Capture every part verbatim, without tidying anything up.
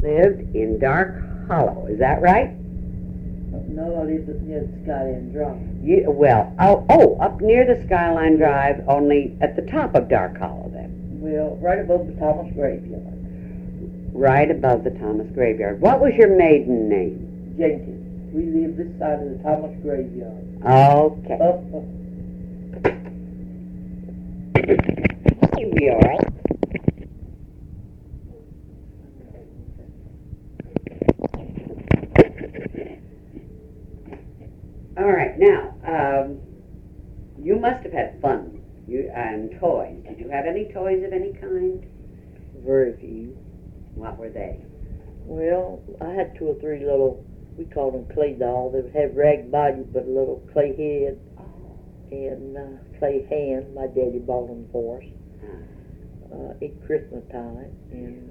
lived in Dark Hollow. Is that right? No, I lived up near the Skyline Drive. You, well, oh, oh, up near the Skyline Drive, only at the top of Dark Hollow then. Well, right above the Thomas Graveyard. Right above the Thomas Graveyard. What was your maiden name? Jenkins. We lived this side of the Thomas Graveyard. Okay. Up, up. You'll be all right. All right, now, um, you must have had fun you, and toys. Did you have any toys of any kind? Very few. What were they? Well, I had two or three little, we called them clay dolls. They would have rag bodies, but a little clay head and uh, clay hand. My daddy bought them for us uh, at Christmas time. And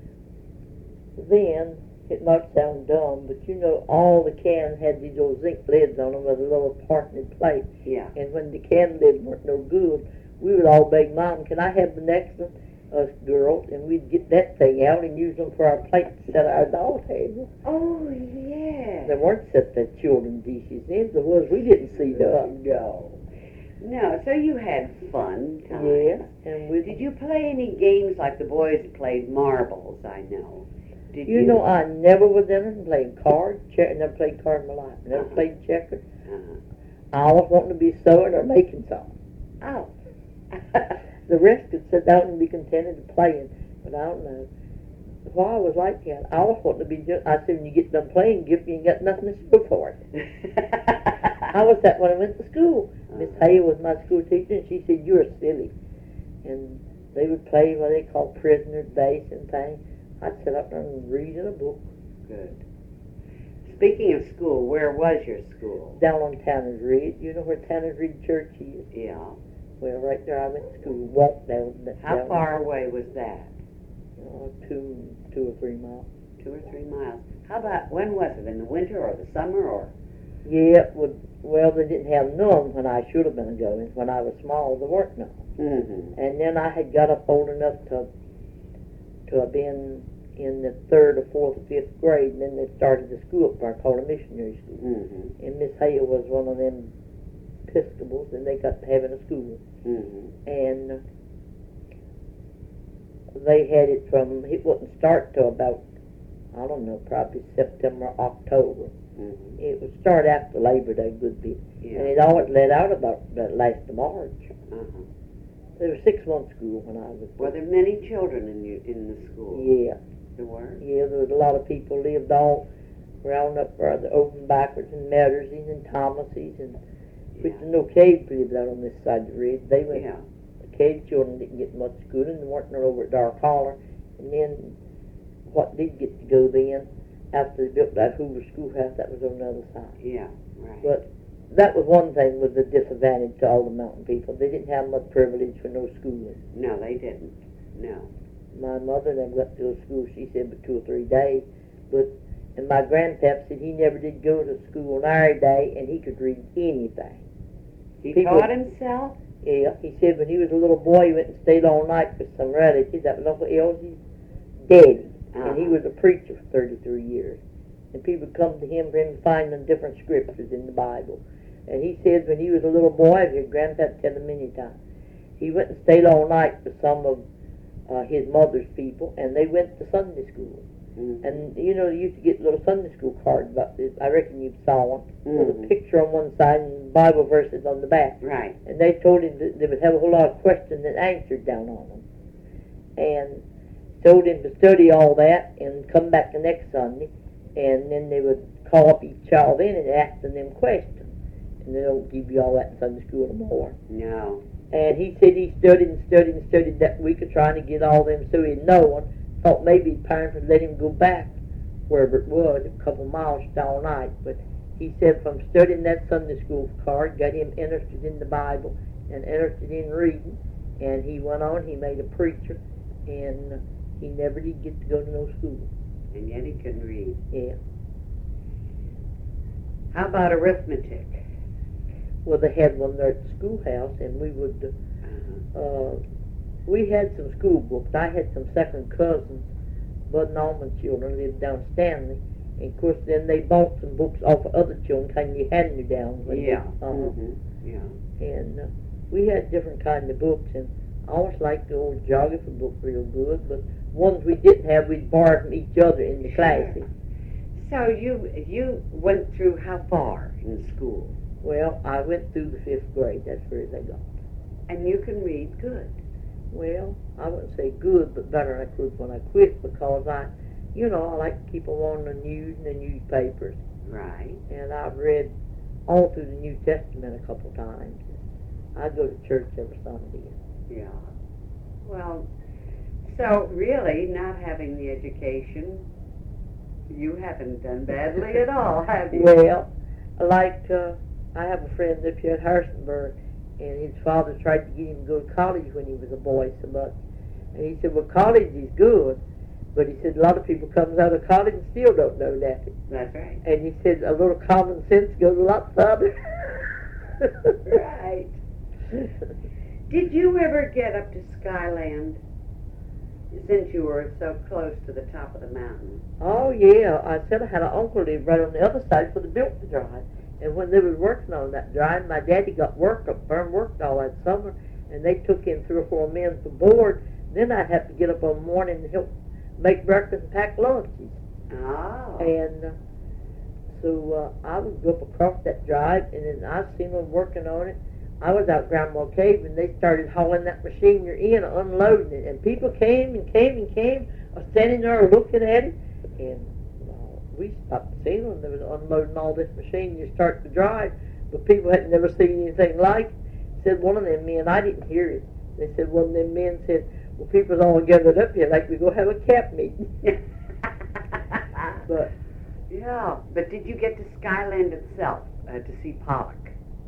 then, it might sound dumb, but you know, all the cans had these old zinc lids on them with a little parsonage plate. Yeah. And when the can lids weren't no good, we would all beg Mom, can I have the next one? Us girls, and we'd get that thing out and use them for our plate to set our doll table. Oh, yeah. There weren't such that children's dishes in. There was. We didn't see that. No. No, so you had fun times. Yeah. And we Did you play any games like the boys played marbles, I know? Did you, you know, I never was in it playing cards. Check, never played cards in my life. Never Uh-huh. played checkers. Uh-huh. I always wanted to be sewing or making something. Oh. The rest could sit down and be contented to playing, but I don't know why I was like that. I always wanted to be just, I said, when you get done playing, you ain't got nothing to show for it. I was that when I went to school. Miss Hay was my school teacher, and she said, you're silly. And they would play what they call prisoner's base and things. I'd sit up there and read in a book. Good. Speaking of school, where was your school? Down on Tanner's Reed. You know where Tanner's Reed Church is? Yeah. Well, right there I went to school. Walked down. How down far away was that? Uh, two, two or three miles. Two or three miles. How about, when was it? In the winter or the summer or? Yeah, well, well, they didn't have none when I should have been going. When I was small, there weren't none. Mm-hmm. And then I had got up old enough to to have been in the third or fourth or fifth grade, and then they started the school up there called a missionary school. Mm-hmm. And Miss Hale was one of them Episcopals, and they got to having a school. Mm-hmm. And they had it from, it wouldn't start till about, I don't know, probably September, October. Mm-hmm. It would start after Labor Day a good bit. Yeah. And it always let out about the last of March. Uh-huh. There was six month school when I was Were there many children in you, in the school? Yeah. There were? Yeah, there was a lot of people lived all around up there, the open backwards and Mattersies and Thomases, and which Yeah. no cave lived out on this side of the ridge. They went, Yeah. the cave children didn't get much school, and they weren't over at Dark Holler. And then what did get to go then, after they built that Hoover schoolhouse, that was on the other side. Yeah, right. But that was one thing was the disadvantage to all the mountain people. They didn't have much privilege for no schooling. No, they didn't. No. My mother never went to school, she said, but two or three days. But and my grandpap said he never did go to school in our day, and he could read anything. He People- taught himself? Yeah, he said when he was a little boy, he went and stayed all night with some relatives. That was Uncle Elsie's daddy, Uh-huh. and he was a preacher for thirty-three years. And people would come to him for him to find them different scriptures in the Bible. And he said when he was a little boy, his grandpap tell him many times, he went and stayed all night with some of uh, his mother's people, and they went to Sunday school. Mm-hmm. And, you know, you used to get little Sunday school cards about this. I reckon you saw one. With Mhm. a picture on one side and Bible verses on the back. Right. And they told him that they would have a whole lot of questions and answers down on them. And told him to study all that and come back the next Sunday. And then they would call up each child in and ask them them questions. And they don't give you all that in Sunday school anymore. No. And he said he studied and studied and studied that week of trying to get all them so he'd know, and thought maybe his parents would let him go back wherever it was, a couple miles all night. But he said from studying that Sunday school card, got him interested in the Bible and interested in reading, and he went on, he made a preacher, and he never did get to go to no school. And yet he could read. Yeah. How about arithmetic? Well, they had one there at the schoolhouse, and we would, Uh-huh. uh, we had some school books. I had some second cousins Bud and Almond children lived down Stanley. And of course, then they bought some books off of other children, kind of hand me downs. Yeah. Uh-huh. Mm-hmm. Yeah. And uh, we had different kind of books, and I always liked the old geography books real good. But ones we didn't have, we'd borrow from each other in the Sure. classes. So you you went through how far in school? Well, I went through the fifth grade. That's where they got. And you can read good. Well, I wouldn't say good, but better than I could when I quit, because I, you know, I like to keep them on the news and the newspapers. Right. And I've read all through the New Testament a couple times. I go to church every Sunday. Yeah. Well, so really, not having the education, you haven't done badly at all, have you? Well, like, uh, I have a friend up here at Harrisonburg, and his father tried to get him to go to college when he was a boy so much. And he said, well, college is good, but he said a lot of people comes out of college and still don't know that. That's right. And he said a little common sense goes a lot further. Right. Did you ever get up to Skyland, since you were so close to the top of the mountain? Oh, yeah. I said I had an uncle live right on the other side for the built the drive. And when they was working on that drive, my daddy got work up there and worked all that summer, and they took in three or four men for board. Then I'd have to get up on the morning and help make breakfast and pack lunches. Oh. And uh, so uh, I would go up across that drive, and then I seen them working on it. I was out Grandma Cave, and they started hauling that machinery in, unloading it, and people came and came and came, uh, standing there looking at it, and uh, we stopped seeing them. They was unloading all this machinery to start the drive, but people had never seen anything like it. Said one of them men, I didn't hear it. They said one of them men said, well, people's all gathered up here like we go have a camp meeting. But yeah, but did you get to Skyland itself uh, to see Pollock?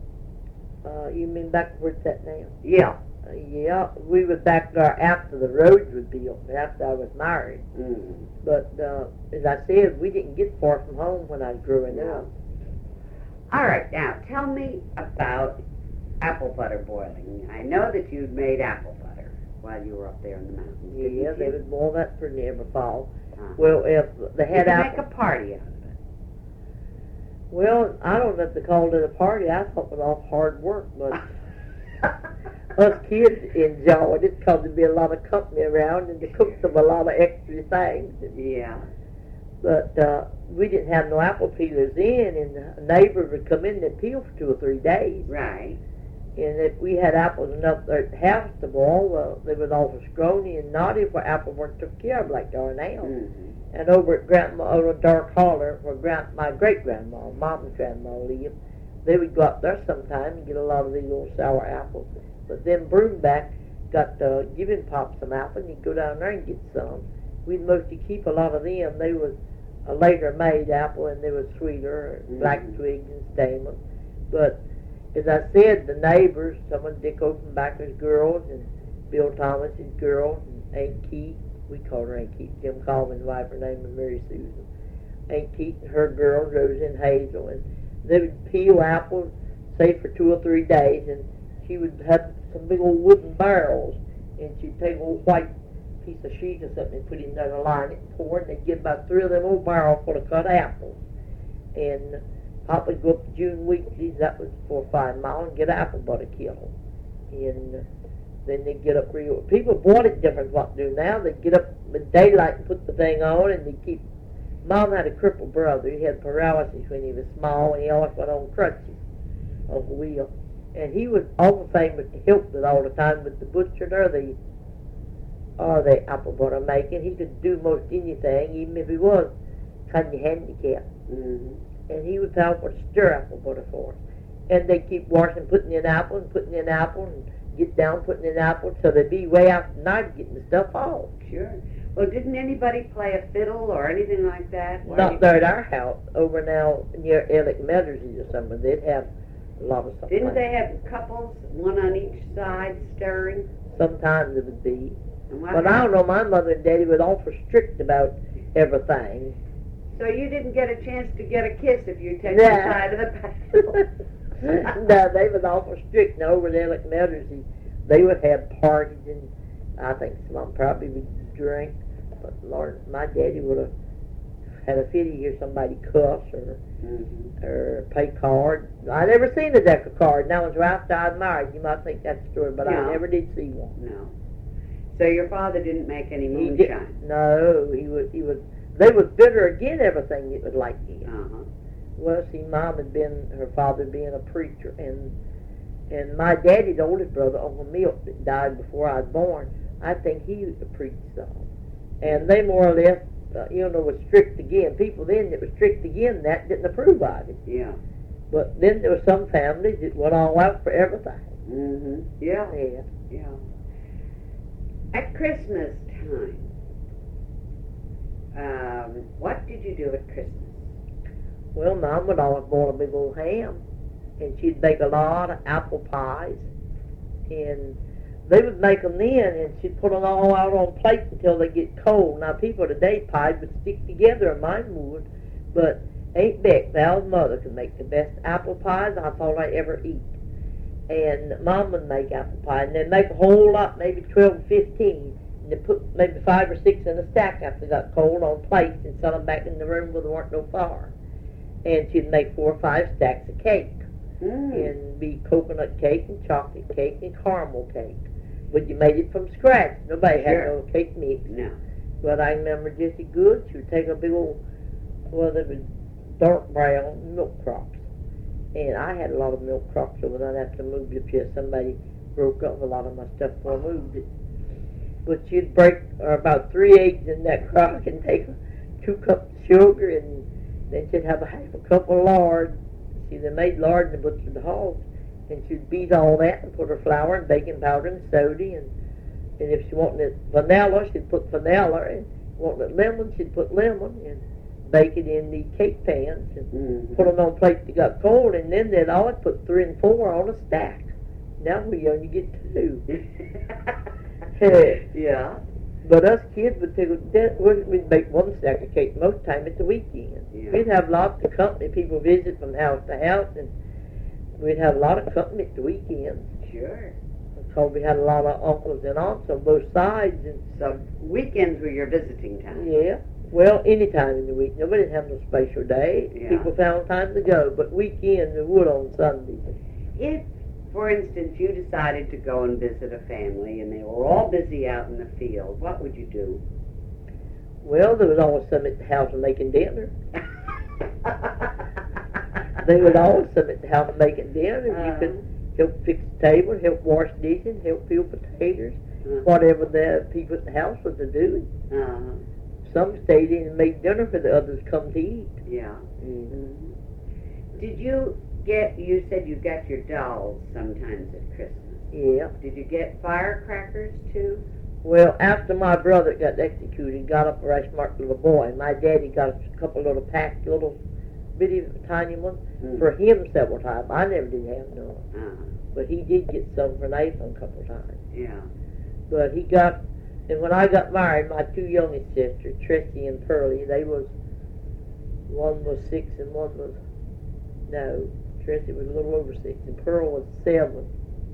uh, you mean back where's that now? Yeah. Uh, yeah, we were back there after the roads were built, after I was married. Mm. But uh, as I said, we didn't get far from home when I was growing up. All right, now tell me about apple butter boiling. I know that you'd made apple butter while you were up there in the mountains. didn't Yeah, you? they would boil that for every fall. Uh-huh. Well, if they You had could apple, make a party out of it. well, I don't know if they called it a party. I thought it was all hard work, but us kids enjoyed it because there'd be a lot of company around and they cooked them a lot of extra things. Yeah. But uh, we didn't have no apple peelers in, and the neighbors would come in and peel for two or three days. Right. And if we had apples enough at the house to boil, well, they was awful scrawny and naughty if our apples weren't took care of like they are now. Mm-hmm. And over at Grandma, over at Dark Holler, where grand, my great-grandma, Mom's grandma lived, they would go up there sometime and get a lot of these little sour apples. But then Broomback got uh, giving Pop some apples, and he'd go down there and get some. We'd mostly keep a lot of them. They was a later made apple, and they was sweeter, Mm-hmm. black twigs and stamens. But as I said, the neighbors, some of Dick Offenbacher's girls, and Bill Thomas's girls, and Aunt Keith, we called her Aunt Keith. Jim Coleman's wife, her name was Mary Susan. Aunt Keith and her girls, Rosie and Hazel, and they would peel apples, say for two or three days, and she would have some big old wooden barrels, and she'd take a old white piece of sheet or something and put it in there to line it and pour it, and they'd get about three of them old barrels full of cut apples. And Pop would go up to June Weeklies, that was four or five miles, and get apple butter killed. And then they'd get up real. People bought it different what to do now. They'd get up with daylight and put the thing on, and they'd keep. Mom had a crippled brother. He had paralysis when he was small, and he always went on crutches, on the wheel. And he was all the same with the help it all the time with the butcher or the or the apple butter making. He could do most anything, even if he was kind of handicapped. Mm-hmm. And he would help with stir apple butter for us. And they'd keep washing, putting in apple and putting in apple and get down, putting in apple, so they'd be way out at night getting the stuff off. Sure. Well, didn't anybody play a fiddle or anything like that? Why Not you- there at our house, over now near Alec Meadows or something. They'd have a lot of stuff. Didn't like they have couples, one on each side, stirring? Sometimes it would be. And what But I happened? don't know, my mother and daddy was awful strict about everything. So you didn't get a chance to get a kiss if you touched Nah. the side of the paddle. No, they was awful strict. Now over there at Meadows, they would have parties, and I think some of them probably would drink. but Lord, my daddy would have had a fit to hear somebody cuss or Mm-hmm. or play cards. I never seen a deck of cards. That was right after I married. You might think that's true, but No. I never did see one. No. So your father didn't make any He did, moonshine? no, he was. He was. They was bitter again. Everything it was like him. Uh-huh. Well, see, Mom had been her father being a preacher, and and my daddy's oldest brother, Uncle Milt, that died before I was born. I think he preached some, and they more or less. Uh, you know, was strict again. People then that was strict again that didn't approve of it. Yeah. But then there were some families that went all out for everything. Mm-hmm. Yeah. Yeah. Yeah. At Christmas time, um, what did you do at Christmas? Well, Mom would always boil a big old ham, and she'd bake a lot of apple pies, and they would make them then, and she'd put them all out on plates until they get cold. Now, people today, pies would stick together, and mine would, but Aunt Beck, Val's mother, could make the best apple pies I thought I'd ever eat. And Mom would make apple pie, and they'd make a whole lot, maybe twelve or fifteen, and they'd put maybe five or six in a stack after they got cold on plates and set them back in the room where there weren't no fire. And she'd make four or five stacks of cake, Mm. and be coconut cake and chocolate cake and caramel cake. But you made it from scratch. Nobody had Sure. no cake mix. No. But I remember Jessie Good, she would take a big old, well, they was dark brown milk crops. And I had a lot of milk crops over there after I moved up here. Somebody broke up a lot of my stuff before I moved it. But she'd break uh, about three eggs in that crock and take two cups of sugar, and then she'd have a half a cup of lard. See, they made lard in the butcher's hogs. And she'd beat all that and put her flour and baking powder and soda, and and if she wanted it vanilla, she'd put vanilla, and wanted it lemon, she'd put lemon, and bake it in the cake pans and Mm-hmm. put them on plates that got cold, and then they'd always put three and four on a stack. Now we only get two. Yeah. But us kids would take that we'd make one stack of cake most time at the weekend. Yeah. We'd have lots of company, people visit from house to house, and we'd have a lot of company at the weekends. Sure. Because we had a lot of uncles and aunts on both sides, and So weekends were your visiting time. yeah. Well, any time in the week. Nobody didn't have no special day. Yeah. People found time to go, but weekends they would on Sunday. If, for instance, you decided to go and visit a family and they were all busy out in the field, what would you do? Well, there was always some at the house making dinner. They would always some at the house making dinner. Uh, You could help fix the table, help wash dishes, help peel potatoes, uh, whatever the people at the house was doing. uh, Some stayed in and made dinner for the others come to eat. yeah. Mm-hmm. Mhm. Did you get, you said you got your dolls sometimes at Christmas. Yeah. Did you get firecrackers too? Well, after my brother got executed, got up a very smart little boy, my daddy got a couple little packed little bitty tiny ones Mm. for him several times. I never did have none, Uh, but he did get some for Nathan a couple times. yeah. But he got, and when I got married, my two youngest sisters, Tressie and Pearlie, they was, one was six and one was, no, Tressie was a little over six, and Pearl was seven.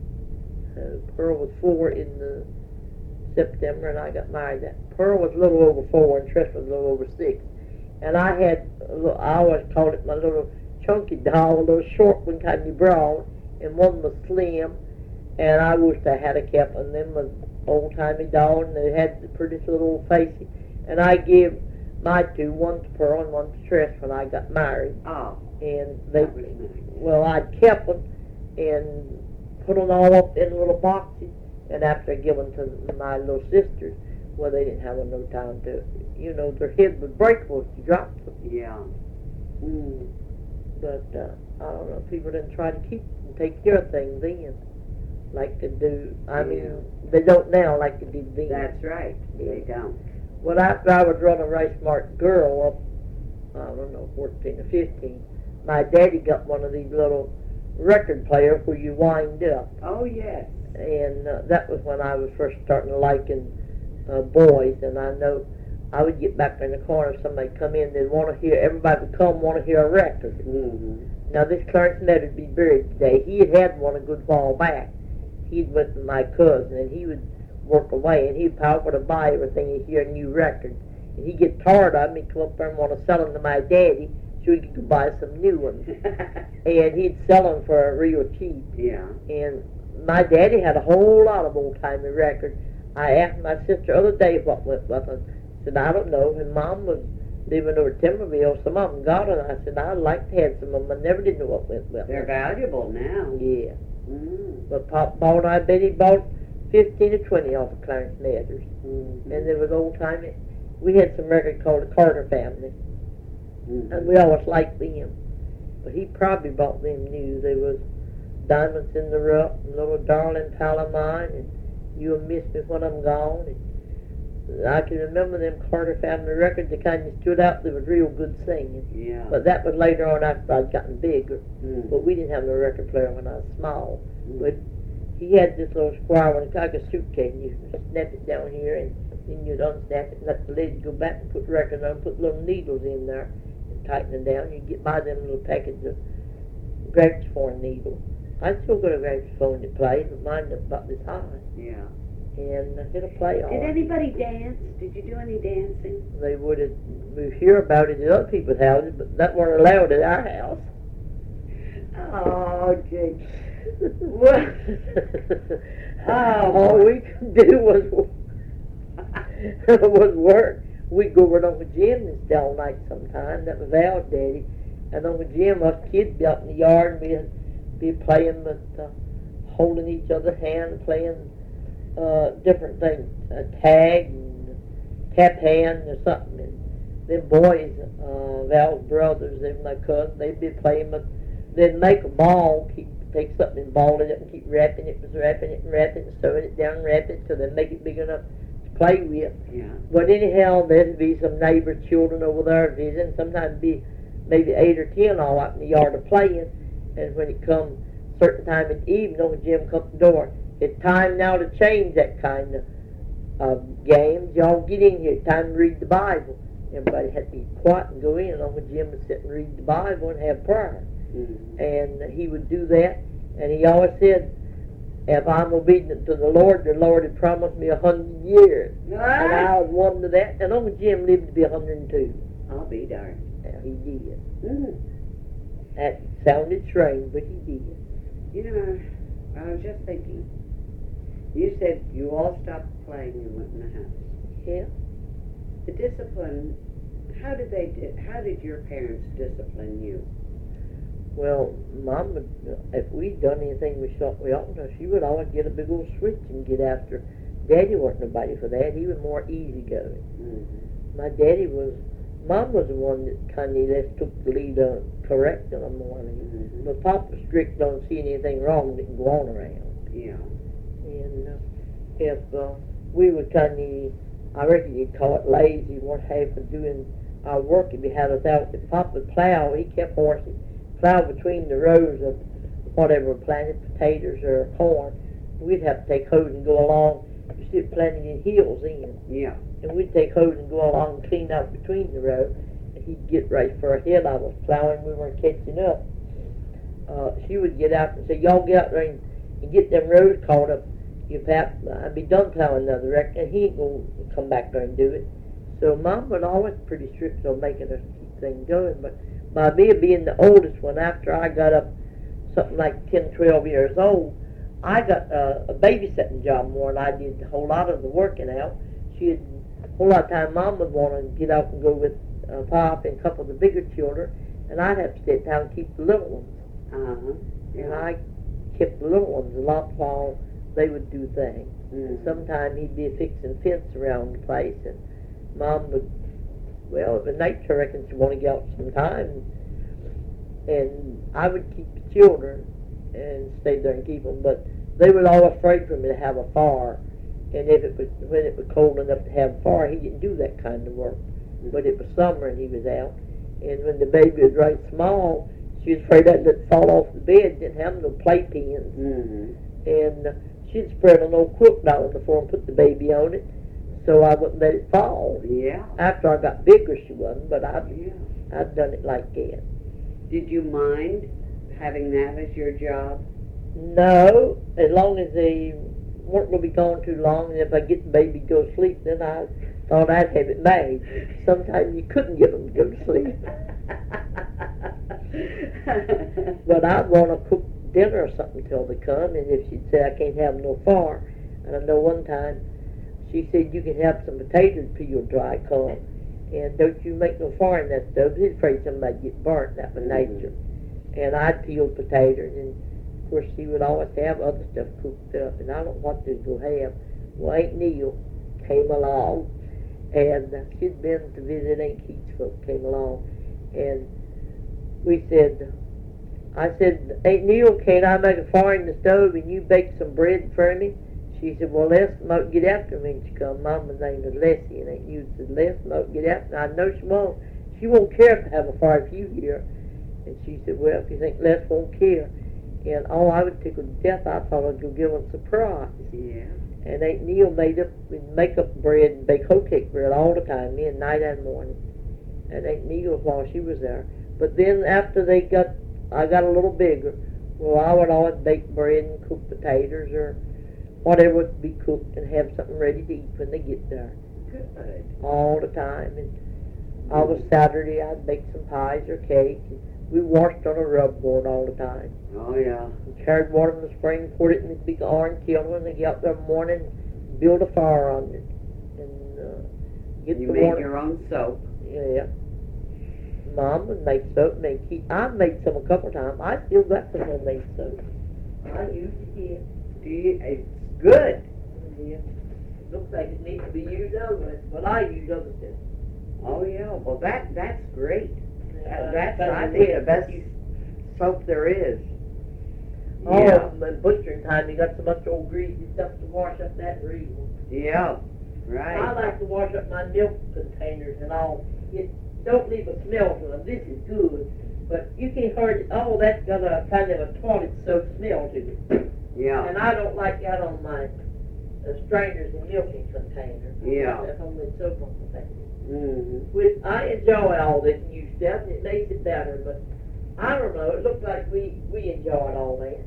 Uh, Pearl was four in the September, and I got married. That Pearl was a little over four, and Tress was a little over six. And I had, a little, I always called it my little chunky doll, a little short one, kind of broad, and one was slim. And I wished I had a kept, and them was old-timey doll, and they had the prettiest little old faces. And I gave my two, one to Pearl and one to Tress when I got married. Oh, And they, that was nice. well, I'd kept them and put them all up in little boxes. And after I give them to my little sisters, well, they didn't have no time to, you know, their head would break once you dropped them. Yeah. Mm. But uh, I don't know, people didn't try to keep and take care of things then, like they do. I Yeah. mean, they don't now like they did then. That's right. They don't. Well, after I was running a very smart girl up, I don't know, fourteen or fifteen, my daddy got one of these little record players where you wind up. Oh, yes. And uh, that was when I was first starting to liking uh, boys. And I know I would get back in the corner, somebody come in, they'd want to hear, everybody would come want to hear a record. Mm-hmm. Now, this Clarence Meadows be buried today. He had had one a good while back. He'd went with my cousin, and he would work away, and he'd power to buy everything he hear a new record. And he'd get tired of them, he'd come up there and want to sell them to my daddy so he could buy some new ones. And he'd sell them for real cheap. Yeah. And my daddy had a whole lot of old-timey records. I asked my sister the other day what went with them. I said, I don't know. And Mom was living over Timberville. Some of them got them. I said, I'd like to have some of them. I never did know what went with them. They're valuable now. Yeah. Mm. But Pop bought, I bet he bought fifteen or twenty off of Clarence Mathers. Mm-hmm. And there was old-timey. We had some record called the Carter Family. Mm-hmm. And we always liked them. But he probably bought them new. There was Diamonds in the Rough, and Little Darling Pal of Mine, and You'll Miss Me When I'm Gone. And I can remember them Carter Family records. They kind of stood out. They was real good singing. Yeah. But that was later on after I'd gotten bigger. Mm. But we didn't have no record player when I was small. Mm. But he had this little squire when he took a suitcase, and you snap it down here, and then you'd unsnap it and let the lid go back and put records on, put little needles in there and tighten them down. You'd get by them little packets of graphophone needles. I still got a graphophone to play, but mine is about this high. Yeah. And uh, it'll play all Did right. anybody dance? Did you do any dancing? They would have, we hear about it at other people's houses, but that weren't allowed at our house. Oh, Jake. What? Oh, all we could do was was work. We'd go over to Uncle Jim and stay all night sometime. That was Al's daddy. And Uncle Jim, us kids be out in the yard, and we'd be playing with, uh, holding each other's hand, playing uh, different things, uh, tag and tap hand or something. And them boys, uh, Val's brothers, them my cousins, they'd be playing with, they'd make a ball, keep take something and ball it up and keep wrapping it, was wrapping it and wrapping it and sewing it down and wrapping it till they make it big enough to play with. Yeah. But anyhow, there'd be some neighbor children over there visiting, sometimes be maybe eight or ten all out in the yard of playing. And when it come certain time in the evening, Uncle Jim come to the door. It's time now to change that kind of uh, games. Y'all get in here. It's time to read the Bible. Everybody had to be quiet and go in, and Uncle Jim would sit and read the Bible and have prayer. Mm-hmm. And he would do that, and he always said, if I'm obedient to the Lord, the Lord had promised me a hundred years. And I was one to that, and Uncle Jim lived to be a hundred and two. I'll be darned. Now, he did. Mm-hmm. That sounded strange, but he did. You know, I was just thinking, you said you all stopped playing and went in the house. Yeah. The discipline, how did they, di- how did your parents discipline you? Well, Mom would, if we'd done anything we thought we ought to, she would always get a big old switch and get after. Daddy wasn't nobody for that. He was more easygoing. Mm-hmm. My daddy was, Mom was the one that kind of less took the lead on correcting them more. Mm-hmm. But Pop was strict, don't see anything wrong that can go on around. Yeah. And uh, if uh, we would kind of, I reckon you'd call it lazy, weren't half of doing our work if you had us out. If Pop would plow, he kept horses. Plow between the rows of whatever planted, potatoes or corn. We'd have to take hose and go along. You see it planted in hills in. Yeah. And we'd take hose and go along and clean out between the rows. And he'd get right for a hill. I was plowing, we weren't catching up. Uh, she would get out and say, y'all get out there and, and get them rows caught up. You Pap, I'd be done plowing another wreck, and he ain't going to come back there and do it. So Mom was always pretty strict on making us keep things going. But by me being the oldest one, after I got up something like ten, twelve years old, I got uh, a babysitting job more, and I did a whole lot of the working out. She had a whole lot of time. Mom would want to get out and go with uh, Pop and a couple of the bigger children, and I'd have to stay at town and keep the little ones. Uh-huh. Yeah. And I kept the little ones a lot while they would do things. Mm-hmm. And sometimes he'd be fixing fence around the place, and Mom would, well, it was night, I reckon she'd want to get out sometime. And I would keep the children and stay there and keep them, but they were always afraid for me to have a fire. And if it was, when it was cold enough to have a fire, he didn't do that kind of work. Mm-hmm. But it was summer and he was out. And when the baby was right small, she was afraid I'd let it fall off the bed, didn't have no playpens. Mm-hmm. And uh, she'd spread an old quilt down on the floor and put the baby on it, so I wouldn't let it fall. Yeah. After I got bigger, she wasn't, but I'd, Yeah. I'd done it like that. Did you mind having that as your job? No, as long as they weren't going to be gone too long, and if I get the baby to go to sleep, then I thought I'd have it made. Sometimes you couldn't get them to go to sleep. But I'd want to cook dinner or something till they come, and if she'd say I can't have no far, and I know one time she said you can have some potatoes peeled dry, come, and don't you make no fire in that stove. She's afraid somebody'd get burnt. That was nature. And I'd peel potatoes, and of course she would always have other stuff cooked up, and I don't know what to go have. Well, Aunt Neil came along, and uh, she'd been to visit Aunt Keith's folk, came along, and we said, I said, Aunt Neil, can't I make a fire in the stove and you bake some bread for me? She said, well, Les might get after me when she come. Mama's name is Leslie, and Aunt Neil said, Les might get after me. I know she won't. She won't care to have a fire if you here. And she said, well, if you think Les won't care. And all I would tickle to death, I thought I'd go give them a surprise. Yeah. And Aunt Neil made up, we'd make up bread and bake whole cake bread all the time, me and night and morning. And Aunt Neil, while she was there. But then after they got, I got a little bigger, well, I would always bake bread and cook potatoes or whatever would be cooked and have something ready to eat when they get there. Good. All the time. And all the Saturday I'd bake some pies or cake. And we washed on a rub board all the time. Oh, yeah. We carried water in the spring, poured it in the big iron kettle, and they get up there in the morning, build a fire on it, and uh, get you the made water. your own soap. Yeah. Mom would make soap, make keep. I made some a couple of times. I still got some homemade soap. I used it here. Do you, it's good. Yeah. Looks like it needs to be used over, but I use other stuff. Oh, yeah. Well, that that's great. Uh, That, that's, that's I think, the best soap there is. Yeah. Oh, in butchering time, you got so much old greasy stuff to wash up that grease. Yeah. I Right. like to wash up my milk containers and all. It don't leave a smell to them. This is good, but you can hardly. Oh, that's got a kind of a toilet soap smell to it, Yeah. and I don't like that on my uh, strainers and milking containers. Yeah. That's homemade soap on the thing. Mm-hmm. Which I enjoy all this new stuff, and it makes it better. But I don't know. It looks like we we enjoyed all that.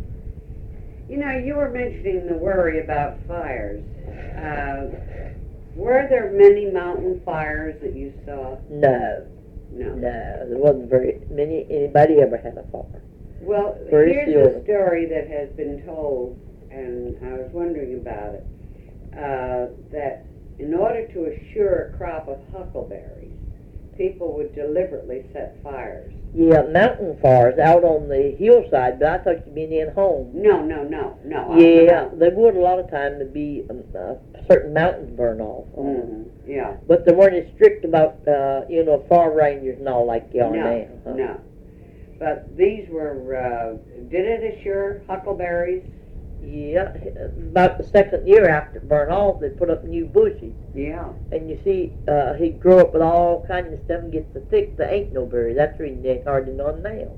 You know, you were mentioning the worry about fires. Uh, were there many mountain fires that you saw? No, No. no, there wasn't very many. Anybody ever had a fire? Well, Very here's few. a story that has been told, and I was wondering about it, uh, that in order to assure a crop of huckleberries, people would deliberately set fires. Yeah, mountain fires out on the hillside, but I thought you mean in home. No, no, no, no. Yeah, they would a lot of time to be um, uh, certain mountains burn off. Mm-hmm. Yeah. But they weren't as strict about, uh, you know, fire rangers and all like they are No, now. Huh? no. But these were, uh, did it assure huckleberries? Yeah, about the second year after it burned off, they put up new bushes. Yeah. And you see, uh, he'd grow up with all kinds of stuff and get so thick, there ain't no berry. That's the reason they ain't hard to know now.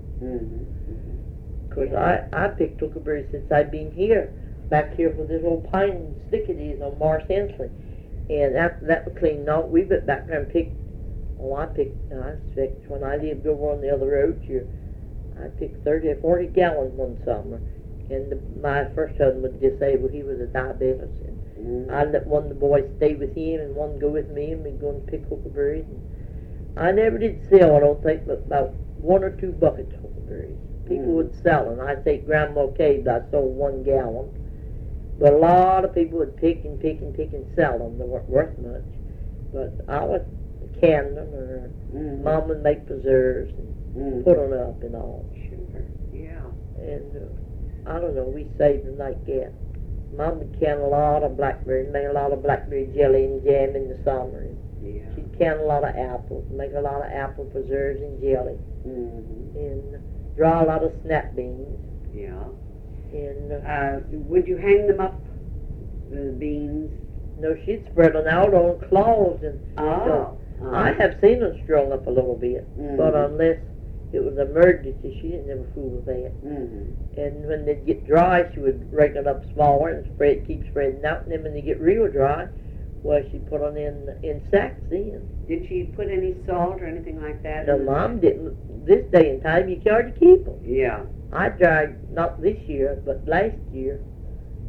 Mm-hmm. Because I, I picked huckleberries since I've been here, back here for this old pine stick it is on Morris Hensley. And after that was cleaned off, we went back there and picked, oh, I picked, I expect when I lived over on the other road here, I picked thirty or forty gallons one summer. And the, my first husband was disabled. He was a diabetic. And Mm-hmm. I let one of the boys stay with him and one go with me, and we'd go and pick huckleberries. And I never did sell, I don't think, but about one or two buckets of huckleberries. People Mm. would sell them. I'd take Grandma Cave, I sold one gallon. But a lot of people would pick and pick and pick and sell them. They weren't worth much. But I would can them, or Mm-hmm. Mom would make preserves and Mm-hmm. put them up and all. Sure. Yeah. And uh, I don't know, we saved them like that. Mom would can a lot of blackberries, make a lot of blackberry jelly and jam in the summer. Yeah. She'd can a lot of apples, make a lot of apple preserves and jelly, Mm-hmm. and draw a lot of snap beans. Yeah. And uh, Uh, would you hang them up, the beans? no, she'd spread them out on cloths, and Oh. I have seen them strung up a little bit, Mhm. but unless it was an emergency, she didn't ever fool with that. Mm-hmm. And when they'd get dry, she would break it up smaller and spread, keep spreading out. And then when they get real dry, well, she'd put them in in sacks then. Did she put any salt or anything like that? Now, in the Mom sack? didn't. This day and time, you can hardly keep them. Yeah. I tried, not this year, but last year,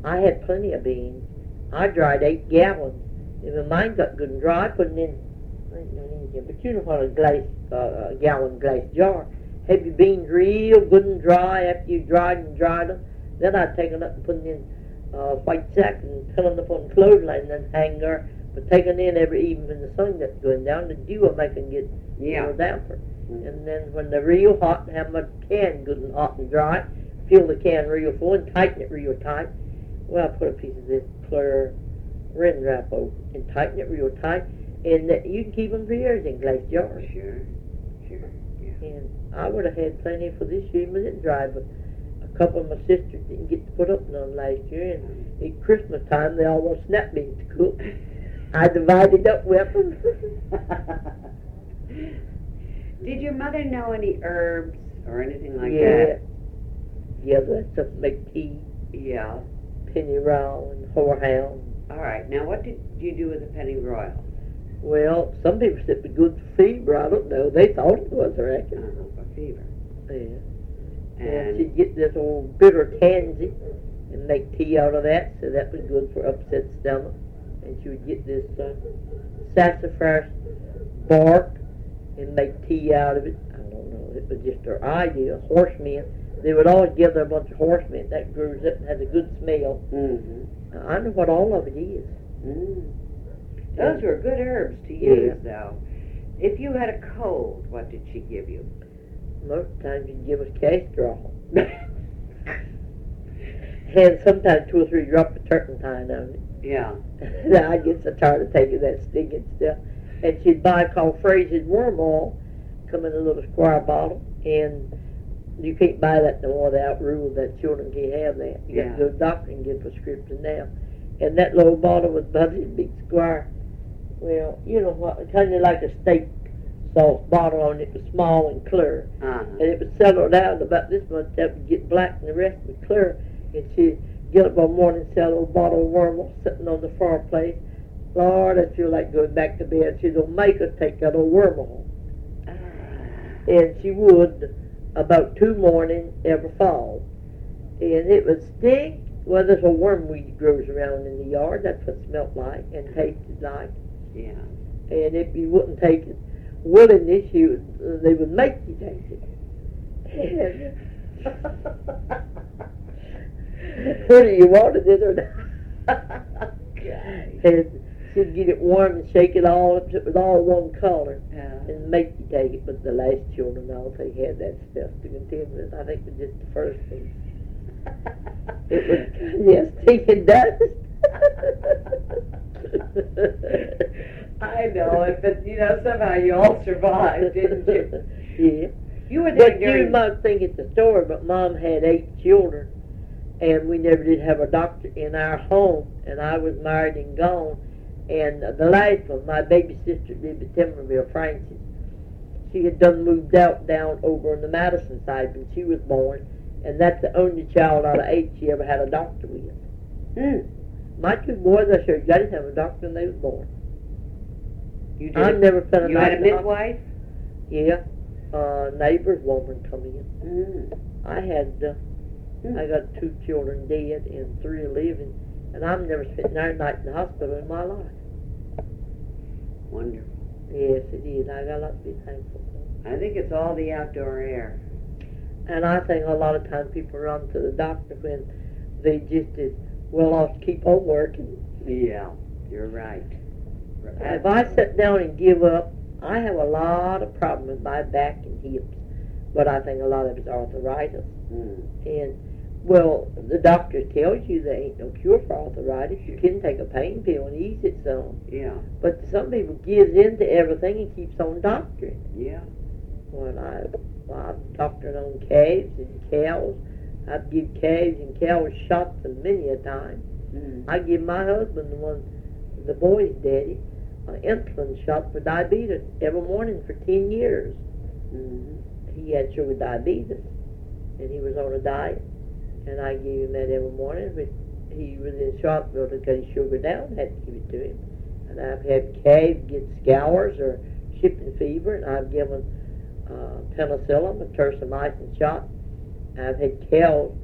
I had plenty of beans. I dried eight gallons. And when mine got good and dry, I put it in, I ain't no in here, but you know what a glass, uh, a gallon glass jar. Have your beans real good and dry after you dried and dried them. Then I'd take them up and put them in uh, white sack and put them up on the clothesline and then hang there. But taking in every evening when the sun gets going down, the dew will make them get Yeah. a little damper. Mm. And then when they're real hot, have my can good and hot and dry. Fill the can real full and tighten it real tight. Well, I put a piece of this clear rin wrap over and tighten it real tight. And uh, you can keep them for years in glass jars. Sure, sure, yeah. And I would have had plenty for this year, but it didn't dry. But a couple of my sisters didn't get to put up none last year. And at Christmas time, they almost snapped me to cook. I divided up with them. Did your mother know any herbs or anything like yeah. that? Yeah, that's stuff make tea, Yeah. pennyroyal and horehound. All right. Now, what did you do with the pennyroyal? Well, some people said it'd be good for fever. I don't know. They thought it was, I reckon. Uh, for fever. Yeah. And And she'd get this old bitter tansy and make tea out of that, so that was good for upset stomach. And she would get this uh, sassafras bark and make tea out of it. I don't know. It was just her idea. Horsemint. They would always gather a bunch of horsemint. That grows up and has a good smell. mm-hmm. I know what all of it is. Mm. Those were good herbs to use, though. If you had a cold, what did she give you? Most times you'd give us castor oil. And sometimes two or three drops of turpentine on it. Yeah. Now I get so tired of taking that stinking stuff. And she'd buy called Fraser's worm oil, come in a little square bottle, and you can't buy that no more. They outruled that children can't have that. You Yeah. got to go to the doctor and get a prescription now. And that little bottle was about this big square. Well, you know what, kind of like a steak sauce bottle on it. It was small and clear. Uh-huh. And it would settle down to about this much. That would get black and the rest would clear. And she'd get up one morning and sell a little bottle of worm oil sitting on the fireplace. Lord, I feel like going back to bed. She'd make us take that old worm oil. Ah. And she would about two mornings every fall. And it would stink. Well, there's a wormweed grows around in the yard. That's what it smelled like and tasted like. Yeah. And if you wouldn't take it willingly, she would, uh, they would make you take it. Whether you wanted it or not. And she'd get it warm and shake it all up so it was all one color Yeah. and make you take it. But the last children, all they had that stuff to contend with. I think it was just the first one. It was, yes, stinking dust. I know it, but you know, somehow you all survived, didn't you? Yeah. You were there But you during... might think it's a story, but Mom had eight children, and we never did have a doctor in our home, and I was married and gone. And the last one, my baby sister, Libby Timberville Francis, she had done moved out down over on the Madison side when she was born, and that's the only child out of eight she ever had a doctor with. Hmm. My two boys, I sure got to have a doctor when they was born. You did? I never spent a You night had a in the midwife? Yeah, uh, neighbor's woman come in. Mm. I had, uh, Mm. I got two children dead and three living, and I've never spent nine nights in the hospital in my life. Wonderful. Yes, it is. I got a lot to be thankful for. I think it's all the outdoor air. And I think a lot of times people run to the doctor when they just as well off to keep on working. Yeah, you're right. If I sit down and give up, I have a lot of problems with my back and hips, but I think a lot of it's arthritis. Mm. And, well, the doctor tells you there ain't no cure for arthritis. You can take a pain pill and ease it some. Yeah, But some people gives in to everything and keeps on doctoring. yeah. When I, I'm doctoring on calves and cows, I've give calves and cows shots many a time. Mm. I give my husband, the one, the boy's daddy, an insulin shot for diabetes every morning for ten years. Mm-hmm. He had sugar diabetes, and he was on a diet, and I gave him that every morning. But he was in Sharpeville to get his sugar down, had to give it to him. And I've had calves get scours or shipping fever, and I've given uh, penicillin, a tersamycin shot. I've had cows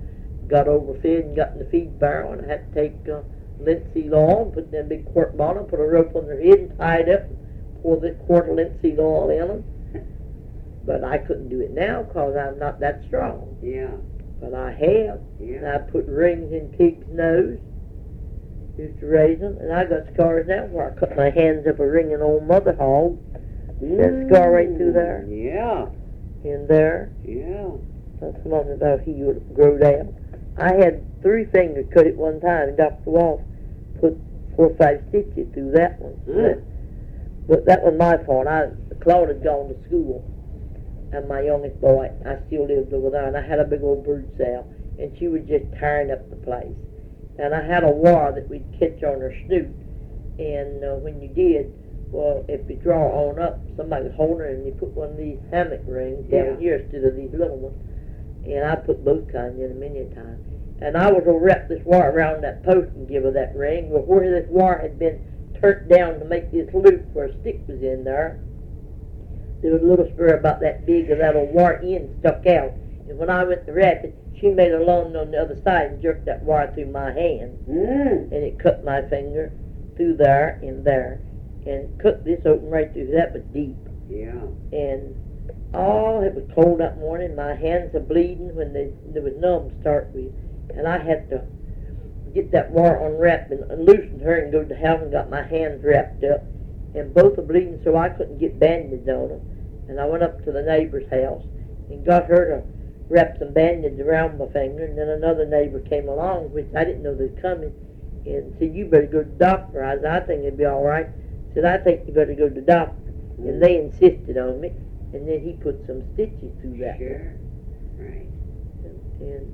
got overfed and got in the feed barrel, and I had to take uh, linseed oil and put in a big quart bottle, put a rope on their head and tie it up, and pour the quart of linseed oil in them. But I couldn't do it now because I'm not that strong. Yeah. But I have. Yeah. And I put rings in pigs' nose. Used to raise them. And I got scars now where I cut my hands up a ring an old mother hog. That scar right through there. Yeah. In there. Yeah. That's something about he would grow down. I had three fingers cut at one time, and Doctor Walsh put four or five stitches through that one. Mm. But that was my fault. I Claude had gone to school, and my youngest boy, I still lived over there, and I had a big old bird sow, and she was just tearing up the place. And I had a wire that we'd catch on her snoot, and uh, when you did, well, if you draw on up, somebody would hold her, and you put one of these hammock rings down Yeah. here instead of these little ones. And I put both kinds in a many a time. And I was going to wrap this wire around that post and give her that ring. But where this wire had been turned down to make this loop where a stick was in there, there was a little spur about that big of that old wire end stuck out. And when I went to wrap it, she made a loan on the other side and jerked that wire through my hand. Mm. And it cut my finger through there and there. And cut this open right through. That was deep. Yeah. And oh, it was cold that morning. My hands are bleeding when they, they was numb to start with. And I had to get that wire unwrapped and, and loosen her and go to the house and got my hands wrapped up. And both are bleeding, so I couldn't get bandages on them. And I went up to the neighbor's house and got her to wrap some bandages around my finger. And then another neighbor came along, which I didn't know they were coming, and said, "You better go to the doctor." I said, "I think it'll be all right." Said, "I think you better go to the doctor." Mm. And they insisted on me. And then he put some stitches through that. Sure. Right. And, and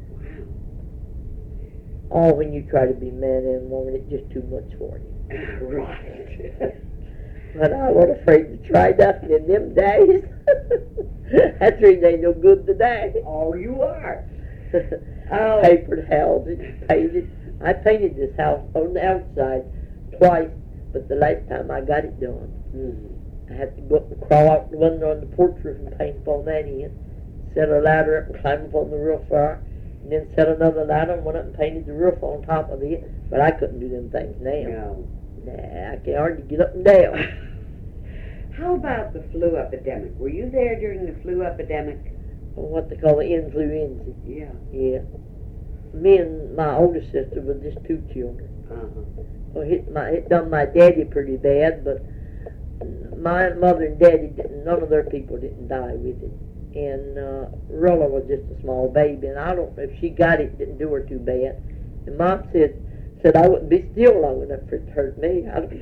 wow. oh, when you try to be man and woman, it's just too much for you. Right. But I wasn't afraid to try nothing in them days. That's reason ain't no good today. Oh, you are. I papered houses, painted. I painted this house on the outside twice, but the last time I got it done. Mm-hmm. I had to go up and crawl out the window on the porch roof and paint upon that end. Set a ladder up and climb up on the roof there. And then set another ladder and went up and painted the roof on top of it. But I couldn't do them things now. No. Nah, I can hardly get up and down. How about the flu epidemic? Were you there during the flu epidemic? What they call the influenza. Yeah. Yeah. Me and my older sister were just two children. Uh-huh. Well, it, my, it done my daddy pretty bad, but my mother and daddy, didn't, none of their people didn't die with it. And uh, Rilla was just a small baby, and I don't know if she got it, didn't do her too bad. And Mom said, said I wouldn't be still long enough for it to hurt me. I don't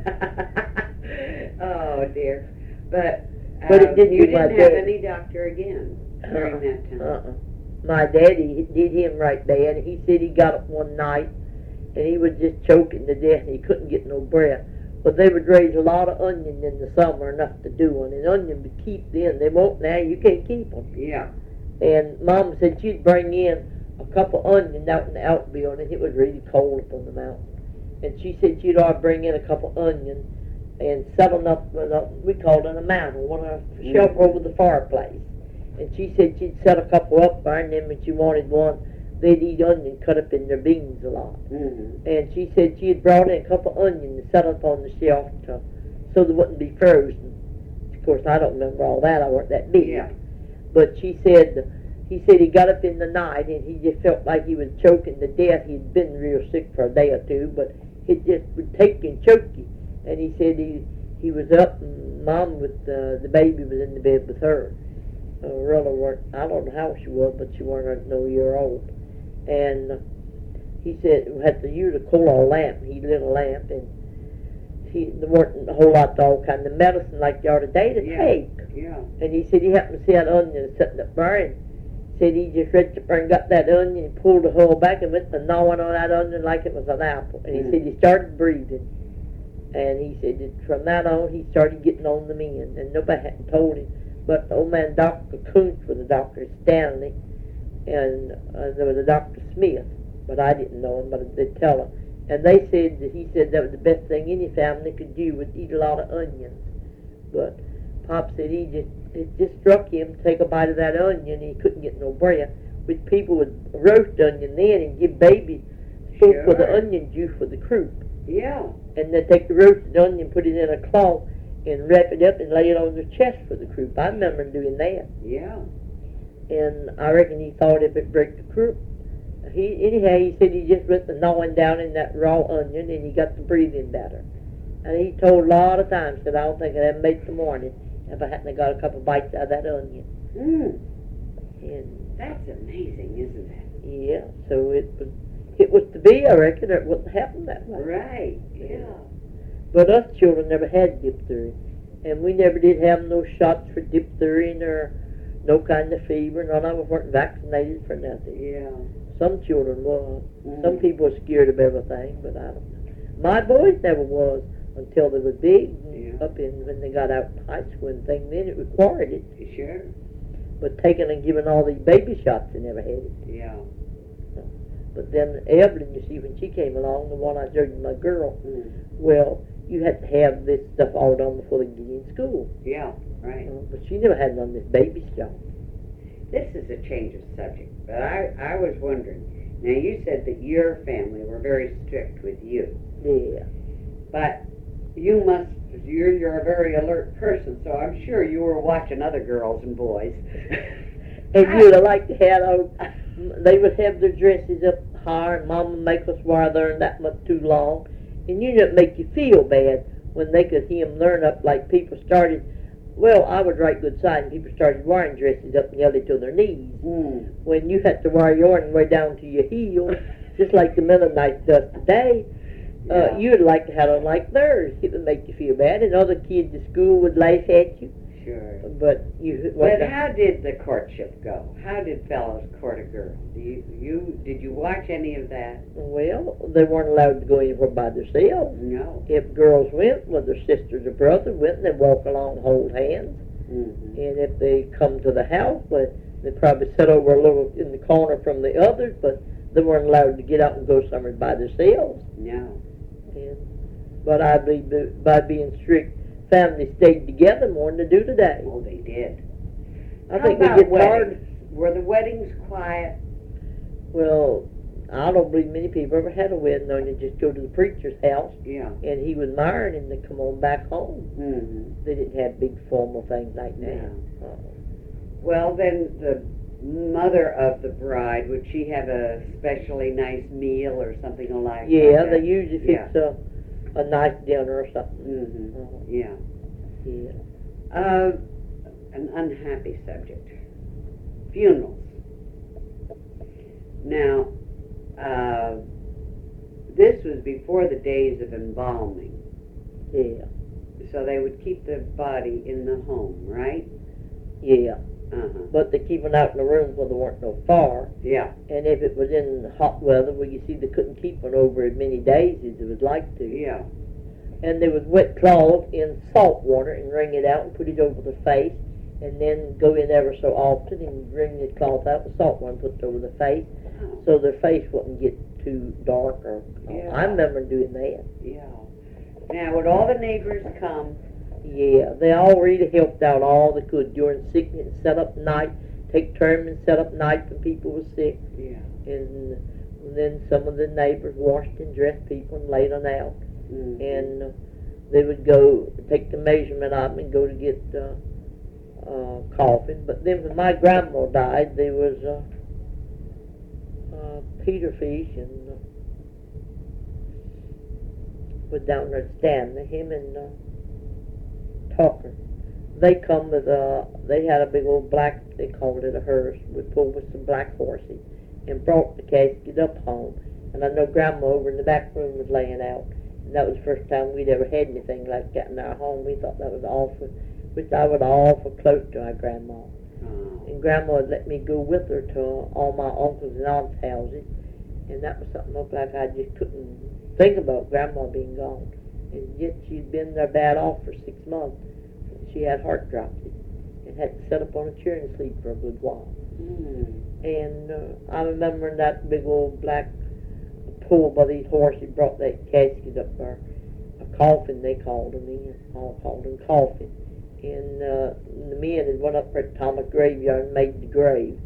Oh, dear. But, uh, but it didn't you do my didn't have dad. any doctor again during uh-uh, that time? Uh-uh. My daddy he did him right bad. He said he got up one night, and he was just choking to death, and he couldn't get no breath. But they would raise a lot of onions in the summer, enough to do one. And onions would keep them. They won't now. You can't keep them. Yeah. And Mama said she'd bring in a couple of onions out in the outbuilding, and it was really cold up on the mountain. And she said she'd ought to bring in a couple of onions and set them up, with a, we called it a mantle, one of a shelf over the fireplace. And she said she'd set a couple up there, and then when she wanted one, they'd eat onion cut up in their beans a lot. Mm-hmm. And she said she had brought in a couple of onions and set up on the shelf to, so they wouldn't be frozen. Of course, I don't remember all that. I weren't that big. Yeah. But she said, he said he got up in the night and he just felt like he was choking to death. He'd been real sick for a day or two, but it just would take and choke you. And he said he he was up, and Mom with uh, the baby was in the bed with her. Uh, Rilla weren't, I don't know how she was, but she wasn't no year old. And uh, he said we had to use a coal lamp. He lit a lamp, and he, there weren't a whole lot of all kind of medicine like you are today to Yeah. take. Yeah. And he said he happened to see that onion sitting up there, and said he just reached up there and got that onion and pulled the hull back and went to gnawing on that onion like it was an apple. And he Mm. said he started breathing. And he said that from that on he started getting on the mend, and nobody hadn't told him. But the old man, Doctor Kuntz, was a doctor, Stanley, and uh, there was a Doctor Smith, but I didn't know him, but they'd tell him. And they said that he said that was the best thing any family could do, was eat a lot of onions. But Pop said he just, it just struck him to take a bite of that onion, and he couldn't get no breath. which people would roast onion then and give baby soup Sure. with the onion juice for the croup. Yeah. And then take the roasted onion, put it in a cloth, and wrap it up and lay it on their chest for the croup. I remember doing that. Yeah. And I reckon he thought it would break the croup. He, anyhow, he said he just went to gnawing down in that raw onion and he got the breathing better. And he told a lot of times that I don't think I'd ever made it the morning if I hadn't got a couple bites out of that onion. Mm. And That's amazing, isn't it? yeah, so it was it was to be, I reckon, or it wouldn't happen that way. Right. Yeah. But us children never had diphtheria, and we never did have no shots for diphtheria or no kind of fever. None of us weren't vaccinated for nothing. Yeah. Some children was. Mm. Some people were scared of everything, but I don't know. My boys never was until they were big, Yeah. up in when they got out in high school and thing. Then it required it. Sure. But taking and giving all these baby shots, they never had it. Yeah. But then Evelyn, you see, when she came along, the one I showed you, my girl, Mm. well, you had to have this stuff all done before they get in school. Yeah. Right. Uh, but she never had none of this baby stuff. This is a change of subject, but I, I was wondering. Now, you said that your family were very strict with you, Yeah. but you must, you're, you're a very alert person, so I'm sure you were watching other girls and boys. And you would have liked to have those, they would have their dresses up higher, and Mama would make us wear theirs that much too long. And you know, it make you feel bad when they could hear them learn up, like people started, well, I would write good side, and people started wearing dresses up nearly to their knees. Mm. When you had to wear yours way down to your heels, just like the Mennonites does today, Yeah. uh, you'd like to have them like theirs. It would make you feel bad, and other kids at school would laugh at you. Sure. But you, But how did the courtship go? How did fellows court a girl? Do you, you did you watch any of that? well, they weren't allowed to go anywhere by themselves. No. If girls went, well, their sisters or brothers went, and they'd walk along and hold hands. Mm-hmm. And if they come to the house, well, they'd probably sit over a little in the corner from the others, but they weren't allowed to get out and go somewhere by themselves. No. And, but I believe that by being strict, families stayed together more than they do today. Oh, they did. I How think they about get weddings? tired. Were the weddings quiet? Well, I don't believe many people ever had a wedding, though. You just go to the preacher's house, Yeah. and he was married, and they come on back home. Mm-hmm. They didn't have big formal things like that. Yeah. Uh, Well, then the mother of the bride, would she have a specially nice meal or something like yeah, that? they usually Yeah. fix a, a nice dinner or something. Mm-hmm. Uh, Yeah. yeah. Uh, an unhappy subject. Funerals. Now, uh, this was before the days of embalming, Yeah. so they would keep the body in the home, right? Yeah. Uh-huh. But they keep it out in the rooms where there weren't no fire. Yeah. And if it was in hot weather, well, you see, they couldn't keep it over as many days as they would like to. Yeah. And they would wet cloth in salt water and wring it out and put it over the face, and then go in ever so often and wring the cloth out with salt water and put it over the face, Oh, so their face wouldn't get too dark. Or Yeah. I remember doing that. yeah. Now, would all the neighbors come? Yeah, they all really helped out all they could during sickness, set up night, take turns and set up night when people were sick. Yeah. And, and then some of the neighbors washed and dressed people and laid them out. Mm-hmm. And uh, they would go take the measurement of them and go to get uh, uh, coffin. But then when my grandma died, there was uh, uh, Peter Fish and uh, was down there at Stanley, him and uh, Tucker. They come with a, they had a big old black, they called it a hearse, we pulled with some black horses and brought the casket up home. And I know Grandma over in the back room was laying out. And that was the first time we'd ever had anything like that in our home. We thought that was awful, which I was awful close to our Grandma. Oh. And Grandma would let me go with her to all my uncles and aunts' houses. And that was something looked like I just couldn't think about Grandma being gone. And yet she'd been there bad off for six months. She had heart dropsy and had to sit up on a chair and sleep for a good while. Mm. And uh, I remember that big old black pull by these horses brought that casket up there. A coffin, they called them in. All called them coffin. And uh, the men had went up there at Thomas graveyard and made the grave.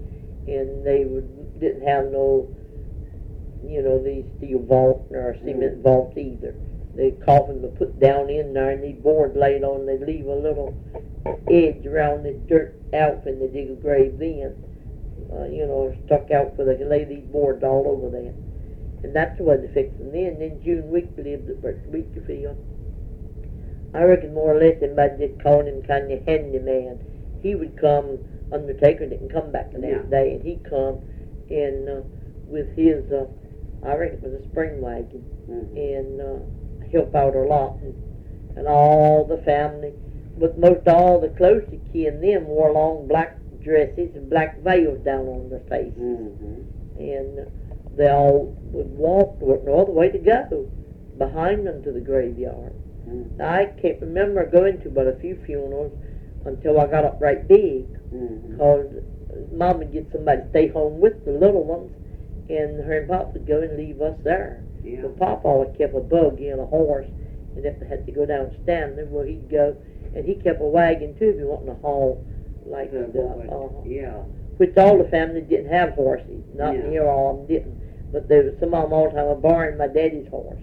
and they would, didn't have no, you know, these steel vault or cement mm. vault either. The coffin was put down in there, and these boards laid on. They'd leave a little edge around the dirt out when they dig a grave then, uh, you know, stuck out where they could lay these boards all over there. And that's the way they fixed them then. Then June Week lived at Beecherfield. I reckon more or less everybody just called him kind of handyman. He would come, Undertaker didn't come back the next yeah. day, and he'd come in uh, with his, uh, I reckon it was a spring wagon, mm-hmm. and uh, help out a lot. And, and all the family, but most all the closer kin them wore long black dresses and black veils down on their faces. Mm-hmm. And uh, they all would walk all the way to go behind them to the graveyard. Mm-hmm. I can't remember going to but a few funerals until I got up right big, because mm-hmm. Mom would get somebody to stay home with the little ones, and her and Pop would go and leave us there. Yeah. So Pop always kept a buggy and a horse, and if they had to go down Stanley, well, he'd go, and he kept a wagon too if he wanted to haul, like the, uh, yeah. which all the family didn't have horses, not yeah. near all of them didn't, but there was some of them all the time were borrowing my daddy's horse.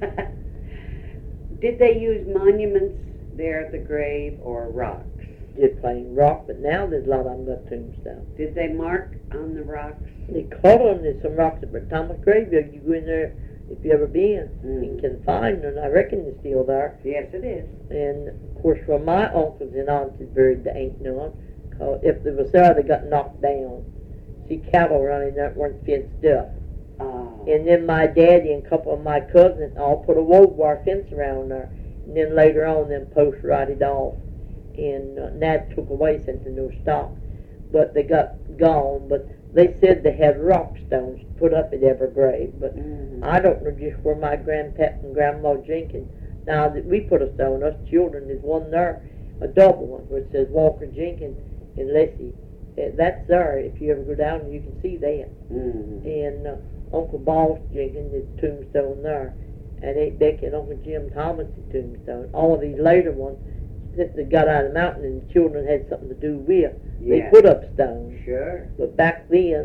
Did they use monuments there at the grave or rocks? Just plain rock, but now there's a lot of them got tombstones. Did they mark on the rocks? They call them, there's some rocks at Thomas Graveyard. You go in there, if you ever been, mm. you can find them. I reckon they're still there. Yes, it is. And, of course, where my uncles and aunts is buried, there ain't none. Cause if they was there, they got knocked down. See, cattle running there weren't fenced up. Oh. And then my daddy and a couple of my cousins all put a wood wire fence around there. And then later on, them posts rotted off. And uh, that took away since the new stock. But they got gone. But they said they had rock stones put up at every grave. But mm-hmm. I don't know just where my grandpap and grandma Jenkins. Now that we put a stone, us children, there's one there, a double one, where it says Walker Jenkins and Leslie. Uh, that's there. If you ever go down, you can see that. Mm-hmm. And uh, Uncle Boss Jenkins is tombstone there. And Aunt Becky and Uncle Jim Thomas is tombstone. All of these later ones, since they got out of the mountain and the children had something to do with, yeah. they put up stones. Sure. But back then,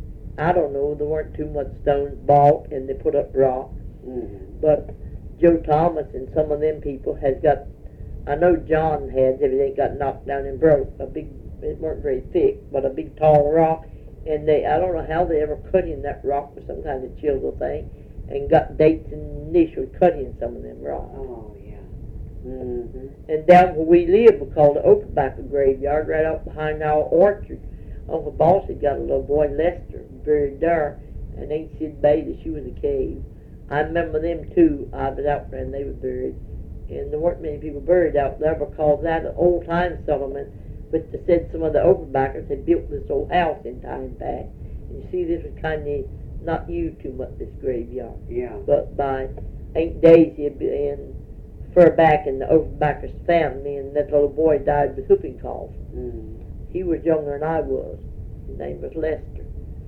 I don't know, there weren't too much stones bought, and they put up rock. Mm-hmm. But Joe Thomas and some of them people has got, I know John had, everything got knocked down and broke, a big, it weren't very thick, but a big tall rock, and they, I don't know how they ever cut in that rock with some kind of chisel thing, and got dates and initials cut in some of them rocks. Oh, yeah. Mm-hmm. And down where we live, we call the Okabaca Graveyard, right out behind our orchard. Uncle Boss had got a little boy, Lester, buried there, and Aunt Sid Bailey, she was a cave. I remember them too. I was out there and they were buried. And there weren't many people buried out there because that old-time settlement, which they said some of the Overbackers had built this old house in time past. And you see, this was kind of not used too much, this graveyard. Yeah. But by Aunt Daisy and fur back in the Overbackers family, and that little boy died with whooping cough. Mm. He was younger than I was. His name was Lester.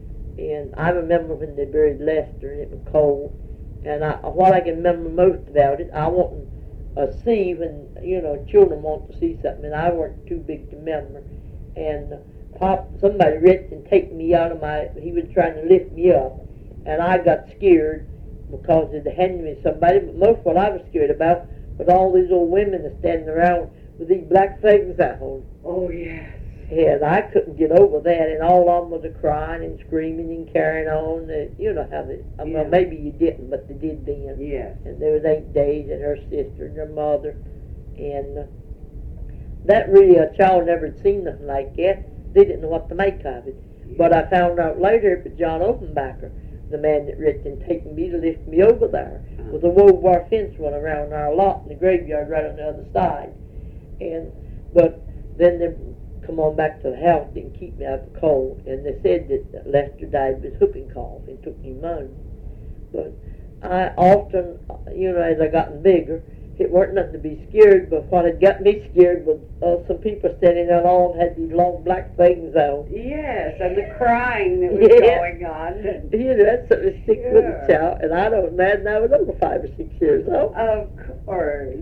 And I remember when they buried Lester, and it was cold. And I, what I can remember most about it, I wasn't uh, see when, you know, children want to see something, and I weren't too big to remember. And uh, Pop, somebody reached and take me out of my, he was trying to lift me up, and I got scared because they handed me somebody. But most what I was scared about was all these old women that standing around with these black things on. Oh, yes. And I couldn't get over that, and all of them was a crying and screaming and carrying on. And you know how they, I mean, yeah. maybe you didn't, but they did then. Yes. And there was Aunt Daisy and her sister and her mother. And uh, that really, a child never had seen nothing like that. They didn't know what to make of it. Yeah. But I found out later it was John Offenbacher, the man that writ and taken me to lift me over there, uh-huh. with a wood wire fence run around our lot and the graveyard right on the other side. And but then they come on back to the house, didn't keep me out of the cold, and they said that Lester died with whooping cough and took pneumonia. But I often, you know, as I gotten bigger, it weren't nothing to be scared, but what had got me scared was uh, some people standing there along had these long black things on. Yes, and the crying that was yeah. going on. You know, that's something that sticks sure. with a child, and I don't imagine I was over five or six years old. Of course.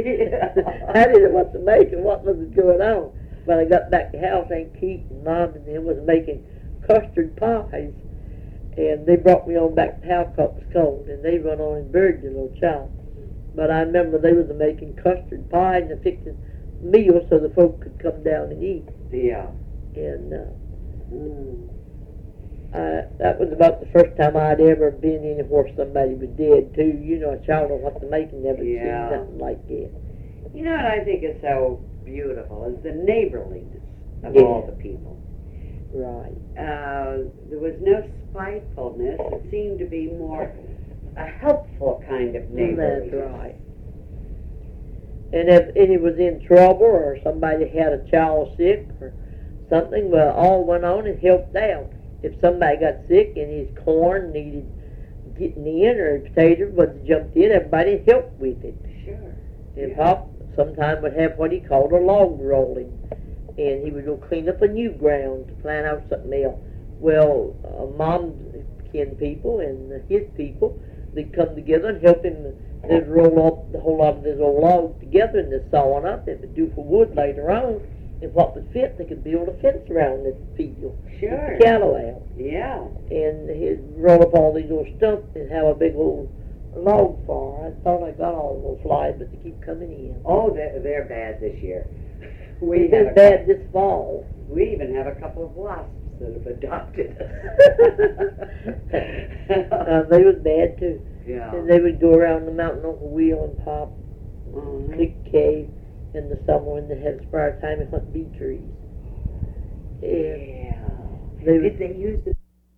Yeah. I didn't know what to make and what was going on. When I got back to the house, Aunt Keith and Mom and them was making custard pies, and they brought me on back to Halcock's Cold, and they run on and buried the little child. But I remember they was making custard pie and fixing meals so the folk could come down and eat. Yeah. And uh, Mm. I, that was about the first time I'd ever been anywhere somebody was dead too. You know, a child don't have to make and never Yeah. seen nothing like that. You know what I think is so beautiful is the neighborliness of Yeah. all the people. Right. Uh, there was no spitefulness. It seemed to be more a helpful kind of neighborliness. That's right. And if any was in trouble or somebody had a child sick or something, well, all went on and helped out. If somebody got sick and his corn needed getting in or potatoes was jumped in, everybody helped with it. Sure. And Yeah. Pop sometimes would have what he called a log rolling, and he would go clean up a new ground to plant out something else. Well, uh, Mom's kin people and his people, they'd come together and help him. They'd roll up the whole lot of this old log together and they'd saw it up. They would do for wood later on. And what would fit, they could build a fence around the field. Sure. Keep the cattle out. Yeah. And he'd roll up all these little stumps and have a big old log fire. I thought I got all those flies, but they keep coming in. Oh, they're, they're bad this year. We It's have been a bad this fall. We even have a couple of wasps that have adopted uh, us. they was bad too. Yeah. And they would go around the mountain Uncle Wheel and Pop, Mhm. Creek Cave in the summer when they had spare time and hunt bee trees. And Yeah. they Did would, they use the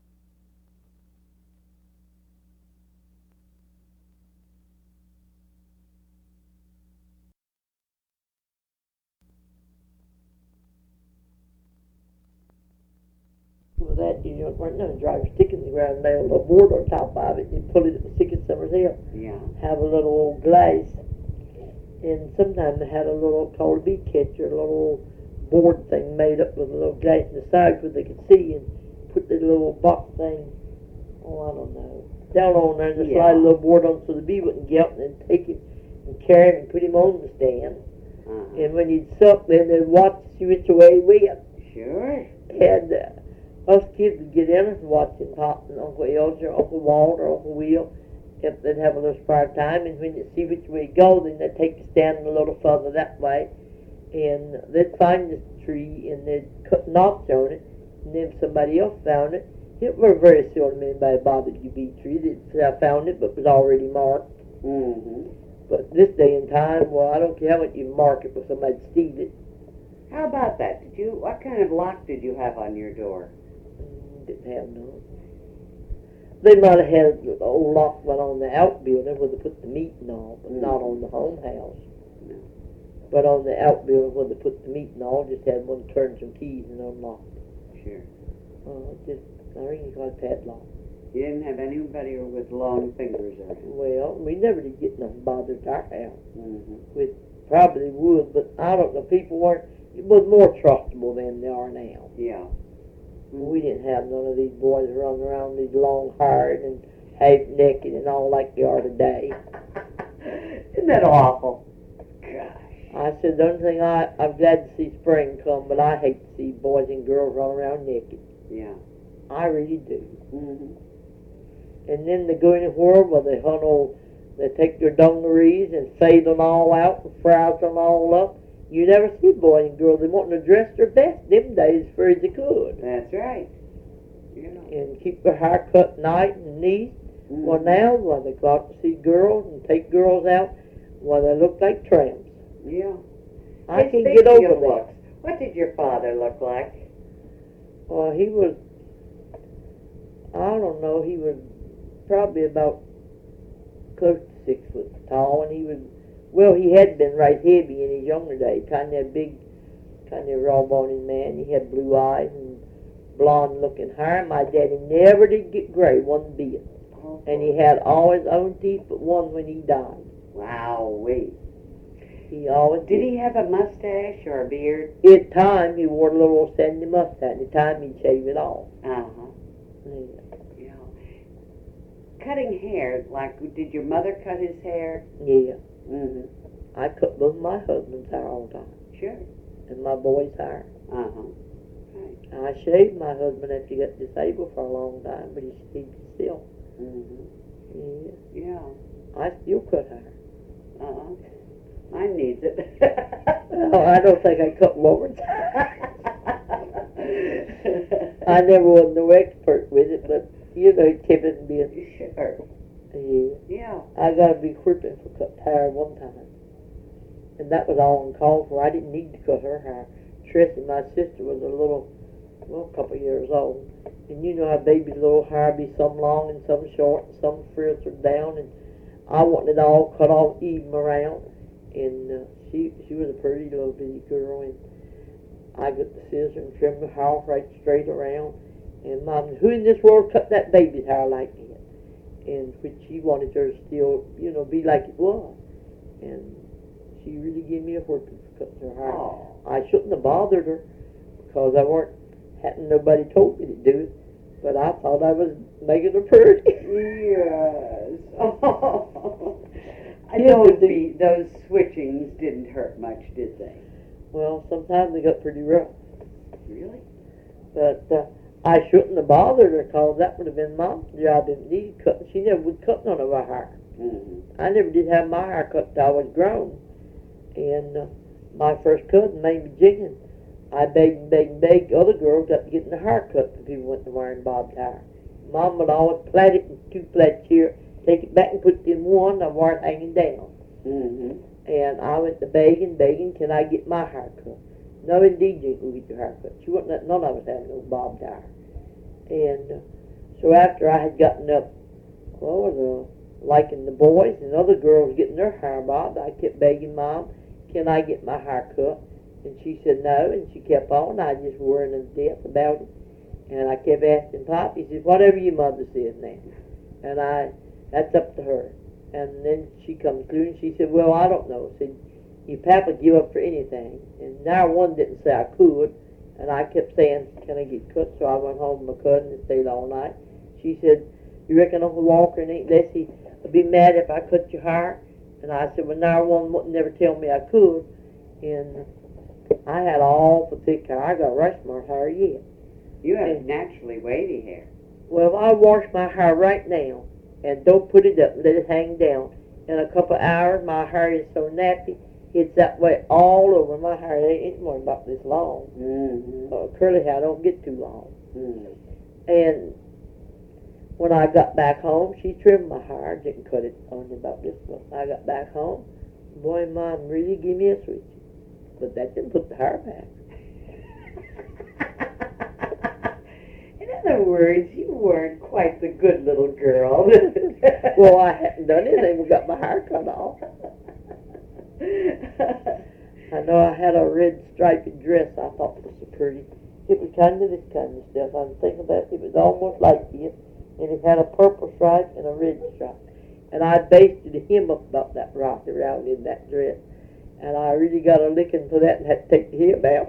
with that, you know, right now, drive a stick in the ground, nail a little board on top of it, and pull it stick in summer's hill. Yeah. Have a little old glass, and sometimes they had a little called a bee catcher, a little board thing made up with a little glass in the sides where they could see, and put the little box thing, oh, I don't know, down on there, and just Yeah. slide a little board on so the bee wouldn't get out, and then take him and carry him and put him on the stand. Uh-huh. And when he'd suck, then they'd watch to see which way he went. Sure. And uh, us kids would get in and watch him Pop and Uncle Elger, Uncle Walt, or Uncle Will, if they'd have a little spare time. And when they'd see which way he'd go, then they'd take the stand a little further that way. And they'd find the tree and they'd cut notch on it. And then if somebody else found it, it were very seldom anybody bothered you bee tree. They found it, but it was already marked. Mm-hmm. But this day and time, well, I don't care how much you mark it, but somebody'd steal it. How about that? Did you? What kind of lock did you have on your door? Mm, Didn't have none. They might have had the old lock one on the outbuilding where they put the meat and all, but Mm. not on the home house. No. But on the outbuilding where they put the meat and all, just had one turn some keys and unlock it. Sure. Uh, just, I think it's called padlock. You didn't have anybody with long fingers around. Well, we never did get nothing bothered our house. Mm-hmm. We probably would, but I don't know, people weren't, it was more trustable than they are now. Yeah. We didn't have none of these boys running around these long haired and half naked and all like they are today. Isn't that awful? Gosh. I said, the only thing I, I'm glad to see spring come, but I hate to see boys and girls run around naked. Yeah. I really do. Mm-hmm. And then they go anywhere where they hunt all, they take their dungarees and fade them all out and frouse them all up. You never see boys and girls, they want to dress their best them days for as they could. That's right. Yeah. And keep their hair cut nice and neat. Mm-hmm. Well, now, when they go out to see girls and take girls out, well, they look like tramps. Yeah. I Hey, can't speaking get over of that. looks, what did your father look like? Well, he was, I don't know, he was probably about close to six foot tall, and he was, well, he had been right heavy in his younger days, kind of a big, kind of raw-boned man. He had blue eyes and blonde-looking hair. My daddy never did get gray one bit, Oh, and he had all his own teeth but one when he died. Wow-wee. He always Did he have a mustache or a beard? At time, he wore a little old sandy mustache. At time, he'd shave it off. Uh-huh. Yeah. Yeah. Cutting hair, like, did your mother cut his hair? yeah. Mm-hmm. I cut both my husband's hair all the time, Sure. and my boy's hair. Uh-huh. Right. I shaved my husband after he got disabled for a long time, but he shaved still. Mm-hmm. Yeah. Yeah. I still cut hair. Uh-uh. Mine needs it. No, I don't think I cut Lawrence. I never was no expert with it, but you know, Kevin being. Sure. Yeah. Yeah. I got to be whipping for cut hair one time. And that was all on call for. I didn't need to cut her hair. Tressie, my sister, was a little, well, a couple of years old. And you know how baby's little hair be some long and some short and some frizzled down. And I wanted it all cut off even around. And uh, she she was a pretty little bitty girl. And I got the scissor and trimmed the hair right straight around. And Mom, who in this world cut that baby's hair like that? And which she wanted her to still, you know, be like it was. And she really gave me a whipping for cutting her hair. Oh. I shouldn't have bothered her because I weren't, hadn't nobody told me to do it. But I thought I was making her pretty. Yes. Oh. I Yeah, know but the- the, those switchings didn't hurt much, did they? Well, sometimes they got pretty rough. Really? But uh, I shouldn't have bothered her because that would have been Mom's job indeed. Cutting. She never would cut none of her hair. Mm-hmm. I never did have my hair cut till I was grown. And uh, my first cousin made me jigging. I begged and begged and begged other girls got to getting their hair cut when people went to wearing bob's hair. Mom would always plait it in two plait here, take it back and put it in one, and wear it hanging down. Mm-hmm. And I went to begging, begging, can I get my hair cut? No, indeed, you can get your hair cut. She wouldn't let none of us have no bobbed hair. And uh, so after I had gotten up, well, uh, liking the boys and other girls getting their hair bobbed, I kept begging Mom, can I get my hair cut? And she said no, and she kept on. I just worried to death about it. And I kept asking Pop. He said, whatever your mother says now. And I, that's up to her. And then she comes through and she said, well, I don't know. I said, your papa give up for anything. And now one didn't say I could. And I kept saying, can I get cut? So I went home to my cousin and stayed all night. She said, you reckon Uncle Walker and Aunt Leslie would be mad if I cut your hair? And I said, well, now one wouldn't never tell me I could. And I had all the thick hair. I got Rushmore hair yet. You have And- naturally wavy hair. Well, I wash my hair right now and don't put it up, let it hang down. In a couple of hours, my hair is so nappy, it's that way all over. My hair it ain't more about this long. Mm-hmm. Uh, curly hair don't get too long. Mm. And when I got back home, she trimmed my hair, didn't cut it only about this much. I got back home, boy, Mom really gave me a switch. But that didn't put the hair back. In other words, you weren't quite the good little girl. Well, I hadn't done anything but got my hair cut off. I know I had a red striped dress I thought was so pretty. It was kind of this kind of stuff. I was thinking about it. It was almost like this, and it had a purple stripe and a red stripe. And I basted him up about that rock around in that dress. And I really got a licking for that and had to take the hem out.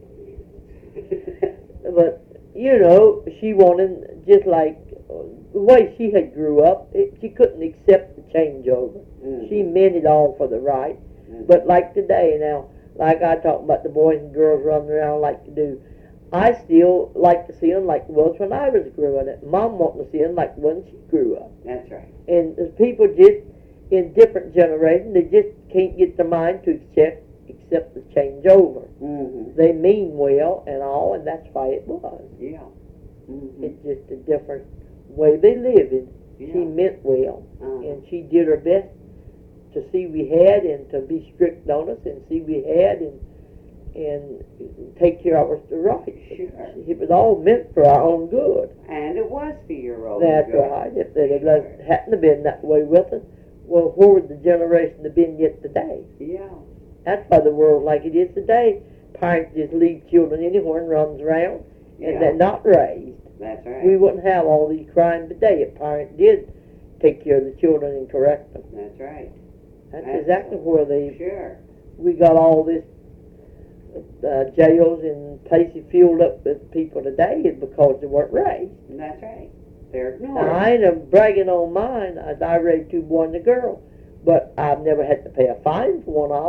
But, you know, she wanted, just like uh, the way she had grew up, it, she couldn't accept the changeover. Mm. She meant it all for the right. Mm. But like today now, like I talk about the boys and girls running around like to do, I still like to see them like it was when I was growing up. Mom wanted to see them like when she grew up. That's right. And the people just, in different generations, they just can't get their mind to accept, accept the changeover. Mm-hmm. They mean well and all, and that's why it was. Yeah. Mm-hmm. It's just a different way they live in. Yeah. She meant well, Uh-huh. and she did her best to see we had and to be strict on us and see we had and and take care of us the right. Sure. It was all meant for our own good. And it was for your own That's good. right. If it had Sure. hadn't have been that way with us, well, where would the generation have been yet today? Yeah. That's why the world like it is today. Parents just leave children anywhere and runs around, and Yeah. they're not raised. That's right. We wouldn't have all these crime today if parents did take care of the children and correct them. That's right. That's That's- exactly where they Sure. we got all this uh, jails and places filled up with people today is because they weren't raised. That's right. They're Now, ignored. I ain't a bragging on mine. I, I raised two boys and a girl, but I've never had to pay a fine for one of them.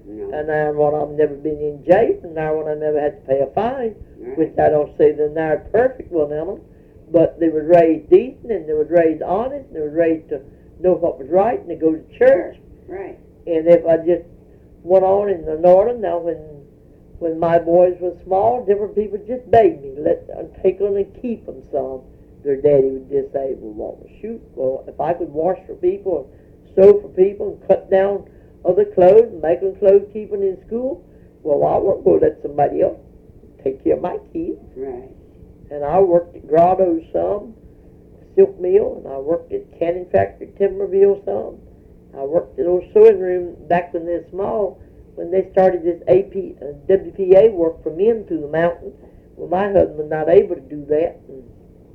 No. And now one of them never been in jail, and now one of them never had to pay a fine, Right. which I don't say they're not perfect one of them, but they was raised decent, and they was raised honest, and they was raised to know what was right, and they go to church. Sure. Right. And if I just went on in the northern, now when when my boys were small, different people just begged me, let uh, take them and keep them some. Their daddy was disabled. Well, shoot, well, if I could wash for people, and sew for people, and cut down other clothes, and make them clothes, keep them in school, well, I won't go let somebody else take care of my kids. Right. And I worked at Grotto's some, silk mill, and I worked at Canning Factory, Timberville some. I worked at old sewing room back when they were small, when they started this A P, uh, W P A work for men through the mountain. Well, my husband was not able to do that. And,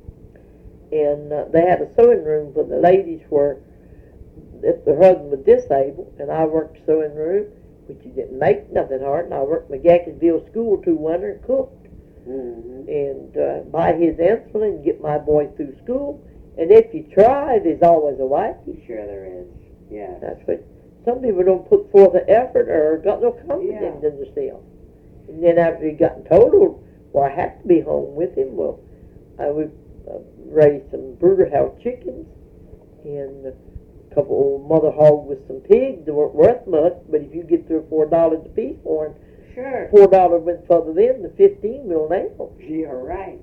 and uh, they had a sewing room for the ladies where if the husband was disabled, and I worked sewing room, which you didn't make nothing hard, and I worked McGackensville School two winter and cooked. Mm-hmm. And uh, buy his insulin and get my boy through school. And if you try, there's always a way. Sure there is. Yeah. That's what some people don't put forth the effort or got no confidence Yeah. in themselves. And then after he got totaled, well, I had to be home with him. Well, I would uh, raise some Brooder House chickens and a couple old mother hogs with some pigs. They weren't worth much, but if you get three or four dollars a piece for them, Sure. four dollars went further then, the fifteen will now. You're right.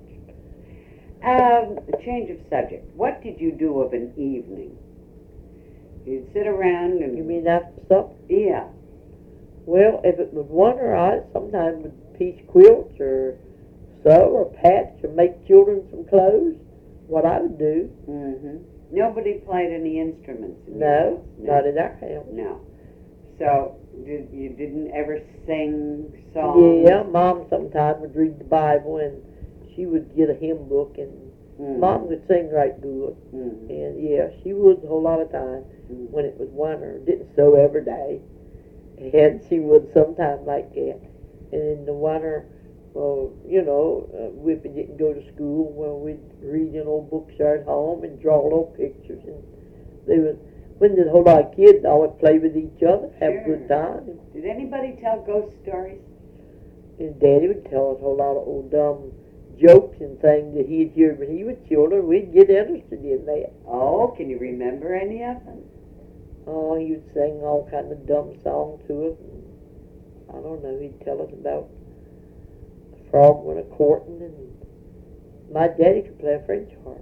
Um, a change of subject. What did you do of an evening? You'd sit around and... You mean after supper? Yeah. Well, if it was winter, I sometimes would piece quilts or sew or patch or make children some clothes. What I would do. Mm-hmm. Nobody played any instruments? In your No, house? not in our house. No. So, did, you didn't ever sing songs? Yeah, Mom sometimes would read the Bible, and she would get a hymn book, and Mm-hmm. Mom would sing right good. Mm-hmm. And yeah, she would a whole lot of time Mm-hmm. when it was winter. Didn't sew every day. And she would sometimes like that. And in the winter, well, you know, uh, if we didn't go to school, well, we'd read an old books at home and draw little pictures. And they would, when there's a whole lot of kids, they always play with each other, have a good Sure. time. Did anybody tell ghost stories? And Daddy would tell us a whole lot of old dumb jokes and things that he'd heard when he was children. We'd get interested in that. Oh, can you remember any of them? Oh, he would sing all kind of dumb songs to us. And I don't know, he'd tell us about a frog when a courting, and my daddy could play a French harp.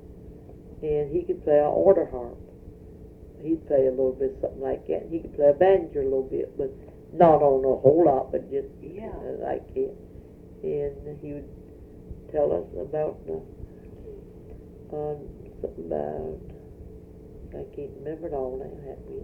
And he could play an order harp. He'd play a little bit something like that. And he could play a banjo a little bit, but not on a whole lot, but just Yeah. uh, like it. And he would tell us about uh, uh, something about, I can't remember it all now, that was.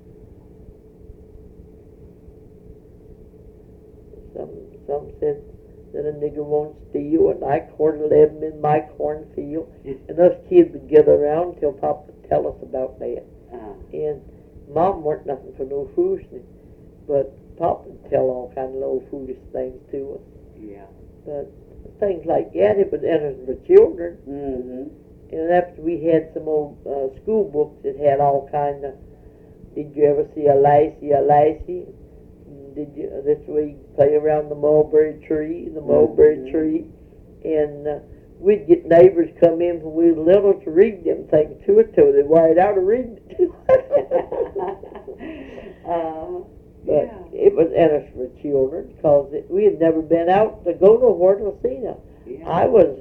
Some, some said that a nigger won't steal, and I quarter eleven in my cornfield. And us kids would gather around until Pop would tell us about that. Uh, And Mom weren't nothing for no foolishness, but Pop would tell all kind of little foolish things to us. yeah. But things like that, it was interesting for children. Mm-hmm. And after we had some old uh, school books that had all kind of, did you ever see a lassie, a lassie? Did you, uh, this week, play around the mulberry tree, the mulberry Mhm. tree. And uh, we'd get neighbors come in when we were little to read them things to us till they wired out of reading it to us. um, But yeah. it was interesting for children because it, we had never been out to go nowhere to see them. Yeah. I was,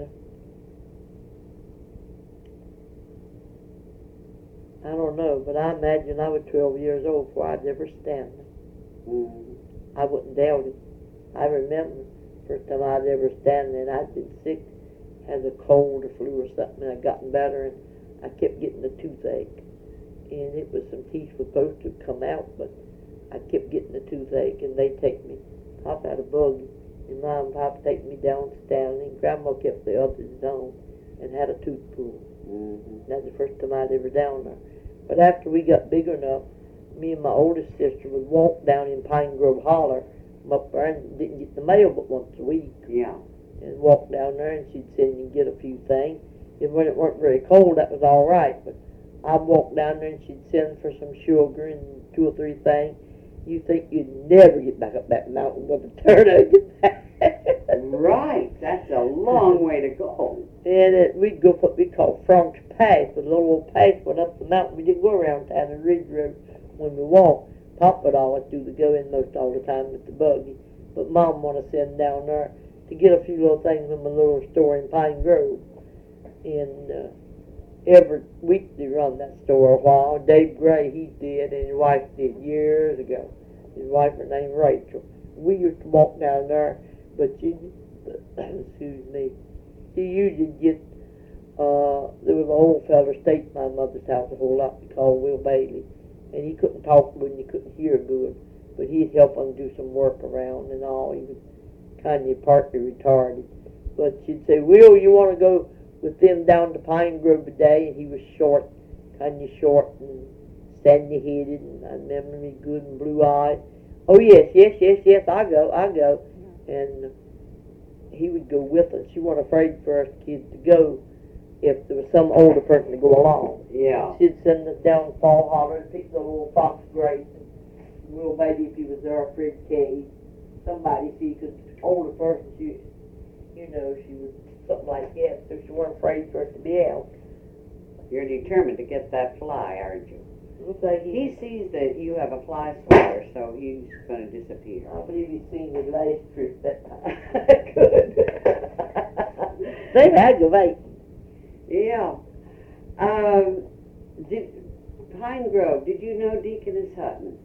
I don't know, but I imagine I was twelve years old before I'd ever stand there. Mm-hmm. I wouldn't doubt it. I remember first time I'd ever stand there, and I'd been sick, had a cold or flu or something, and I'd gotten better, and I kept getting a toothache. And it was some teeth were supposed to come out, but I kept getting a toothache, and they take me, Pop had a buggy, and Mom and Pop take me down to Stanley, and Grandma kept the others home, and had a tooth pulled. Mm-hmm. That's the first time I'd ever down there. But after we got big enough, me and my oldest sister would walk down in Pine Grove Holler, up there, and didn't get the mail but once a week, Yeah. and walk down there, and she'd send me and get a few things. And when it weren't very cold, that was all right, but I'd walk down there, and she'd send for some sugar and two or three things, You think you'd never get back up that mountain with a tornado get back. Right, that's a long way to go. And it, we'd go what we call Frank's Pass, a little old path went up the mountain. We didn't go around town and Ridge Road when we walked. Pop would always do the go-in most all the time with the buggy. But Mom wanted to send down there to get a few little things from a little store in Pine Grove. And uh, every week they run that store a while. Dave Gray, he did, and his wife did years ago. His wife, her name Rachel. We used to walk down there, but she, excuse me, she usually get, uh, there was an old fella stayed at my mother's house a whole lot called Will Bailey, and he couldn't talk good and he couldn't hear good, but he'd help them do some work around and all. He was kind of partly retarded. But she'd say, Will, you want to go with them down to Pine Grove today? And he was short, kind of short and sandy-headed, and I remember me good and blue-eyed. Oh, yes, yes, yes, yes, I go, I go. And he would go with us. She wasn't afraid for us kids to go if there was some older person to go along. Yeah. She'd send us down to Fall Holler and pick the little fox grapes. And Will, maybe if he was there, Fred Cave, somebody, see, because older person, she, you know, she was something like that, so she wasn't afraid for us to be out. You're determined to get that fly, aren't you? Looks like He sees that you have a fly swatter, so he's going to disappear. I believe he's seen the last trip that time. Good. They aggravate. Yeah. Um, did, Pine Grove, did you know Deaconess Hutton?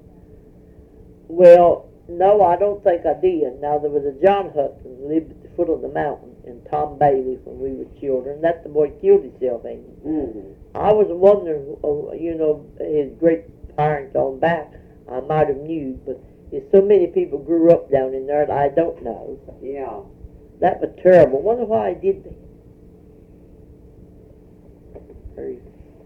Well, no, I don't think I did. Now, there was a John Hudson who lived at the foot of the mountain, and Tom Bailey when we were children. That's the boy killed himself in. Mm-hmm. I was wondering, uh, you know, his great parents on back, I might have knew, but there's so many people grew up down in there that I don't know. Yeah. That was terrible. Wonder why I did that. Hurry.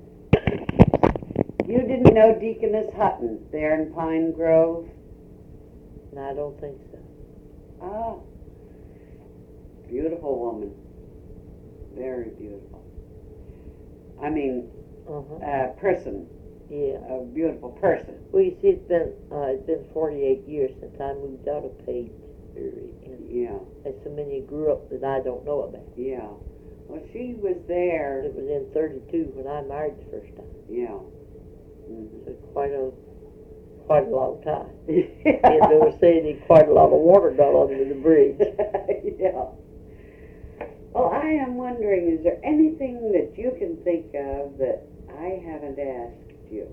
You didn't know Deaconess Hutton there in Pine Grove? No, I don't think so. Oh. Beautiful woman. Very beautiful. I mean, Uh-huh. uh, person. Yeah. A beautiful person. Well, you see, it's been uh, it's been forty-eight years since I moved out of Pagebury, and Yeah. there's so many grew up that I don't know about. Yeah. Well, she was there. It was in thirty-two when I married the first time. Yeah. Mm-hmm. So it's quite a quite a long time. And they were saying that quite a lot of water got under the bridge. Yeah. Well, I am wondering, is there anything that you can think of that I haven't asked you?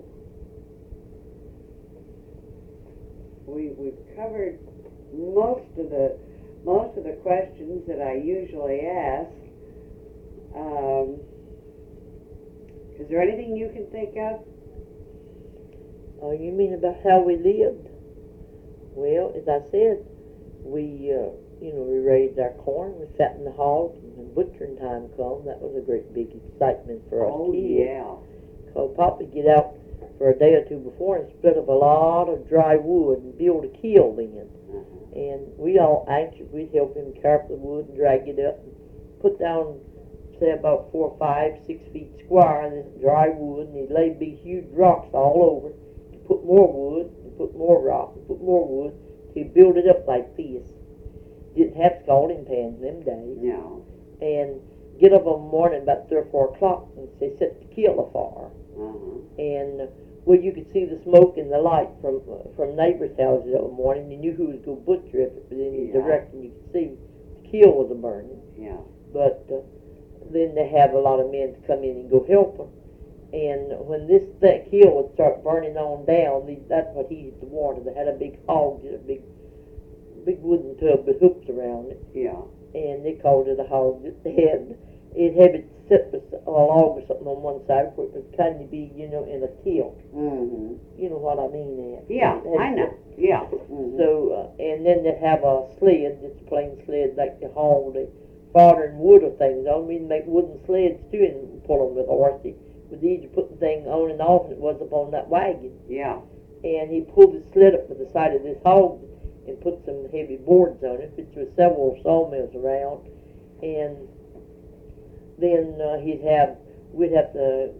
We we've covered most of the most of the questions that I usually ask. Um, is there anything you can think of? Oh, you mean about how we lived? Well, as I said, we, uh, you know, we raised our corn, we sat in the hogs, and when butchering time come, that was a great big excitement for us Oh, kids. yeah. Because Pop would get out for a day or two before and split up a lot of dry wood and build a kiln then. Uh-huh. And we all anxious, we'd help him carve the wood and drag it up and put down, say, about four, five, six feet square in this dry wood, and he'd lay big, huge rocks all over. Put more wood, and put more rock, and put more wood. He built it up like this. Didn't have scalding pans in them days. No. And get up in the morning about three or four o'clock and say, set the kiln afire. Uh-huh. And well, you could see the smoke and the light from uh, from neighbors' houses every morning. You knew who was going to butcher if it was in any Yeah. direction. You could see the kiln was a burning. Yeah. But uh, then they have a lot of men to come in and go help them. And when this thick hill would start burning on down, these, that's what heated the water. They had a big hog, a big big wooden tub with hooks around it, Yeah. and they called it a hog. It had, it had it set with a log or something on one side where it would kind of be, you know, in a tilt. Mm-hmm. You know what I mean there. Yeah, It had I know. Yeah. Mm-hmm. So, uh, and then they'd have a sled, just a plain sled, like they hauled the fodder and wood or things on. We'd make wooden sleds too and pull them with a horsey. It was easy to put the thing on and off, and it was up on that wagon. Yeah. And he pulled the sled up to the side of this hog and put some heavy boards on it, which was several sawmills around. And then uh, he'd have, we'd have to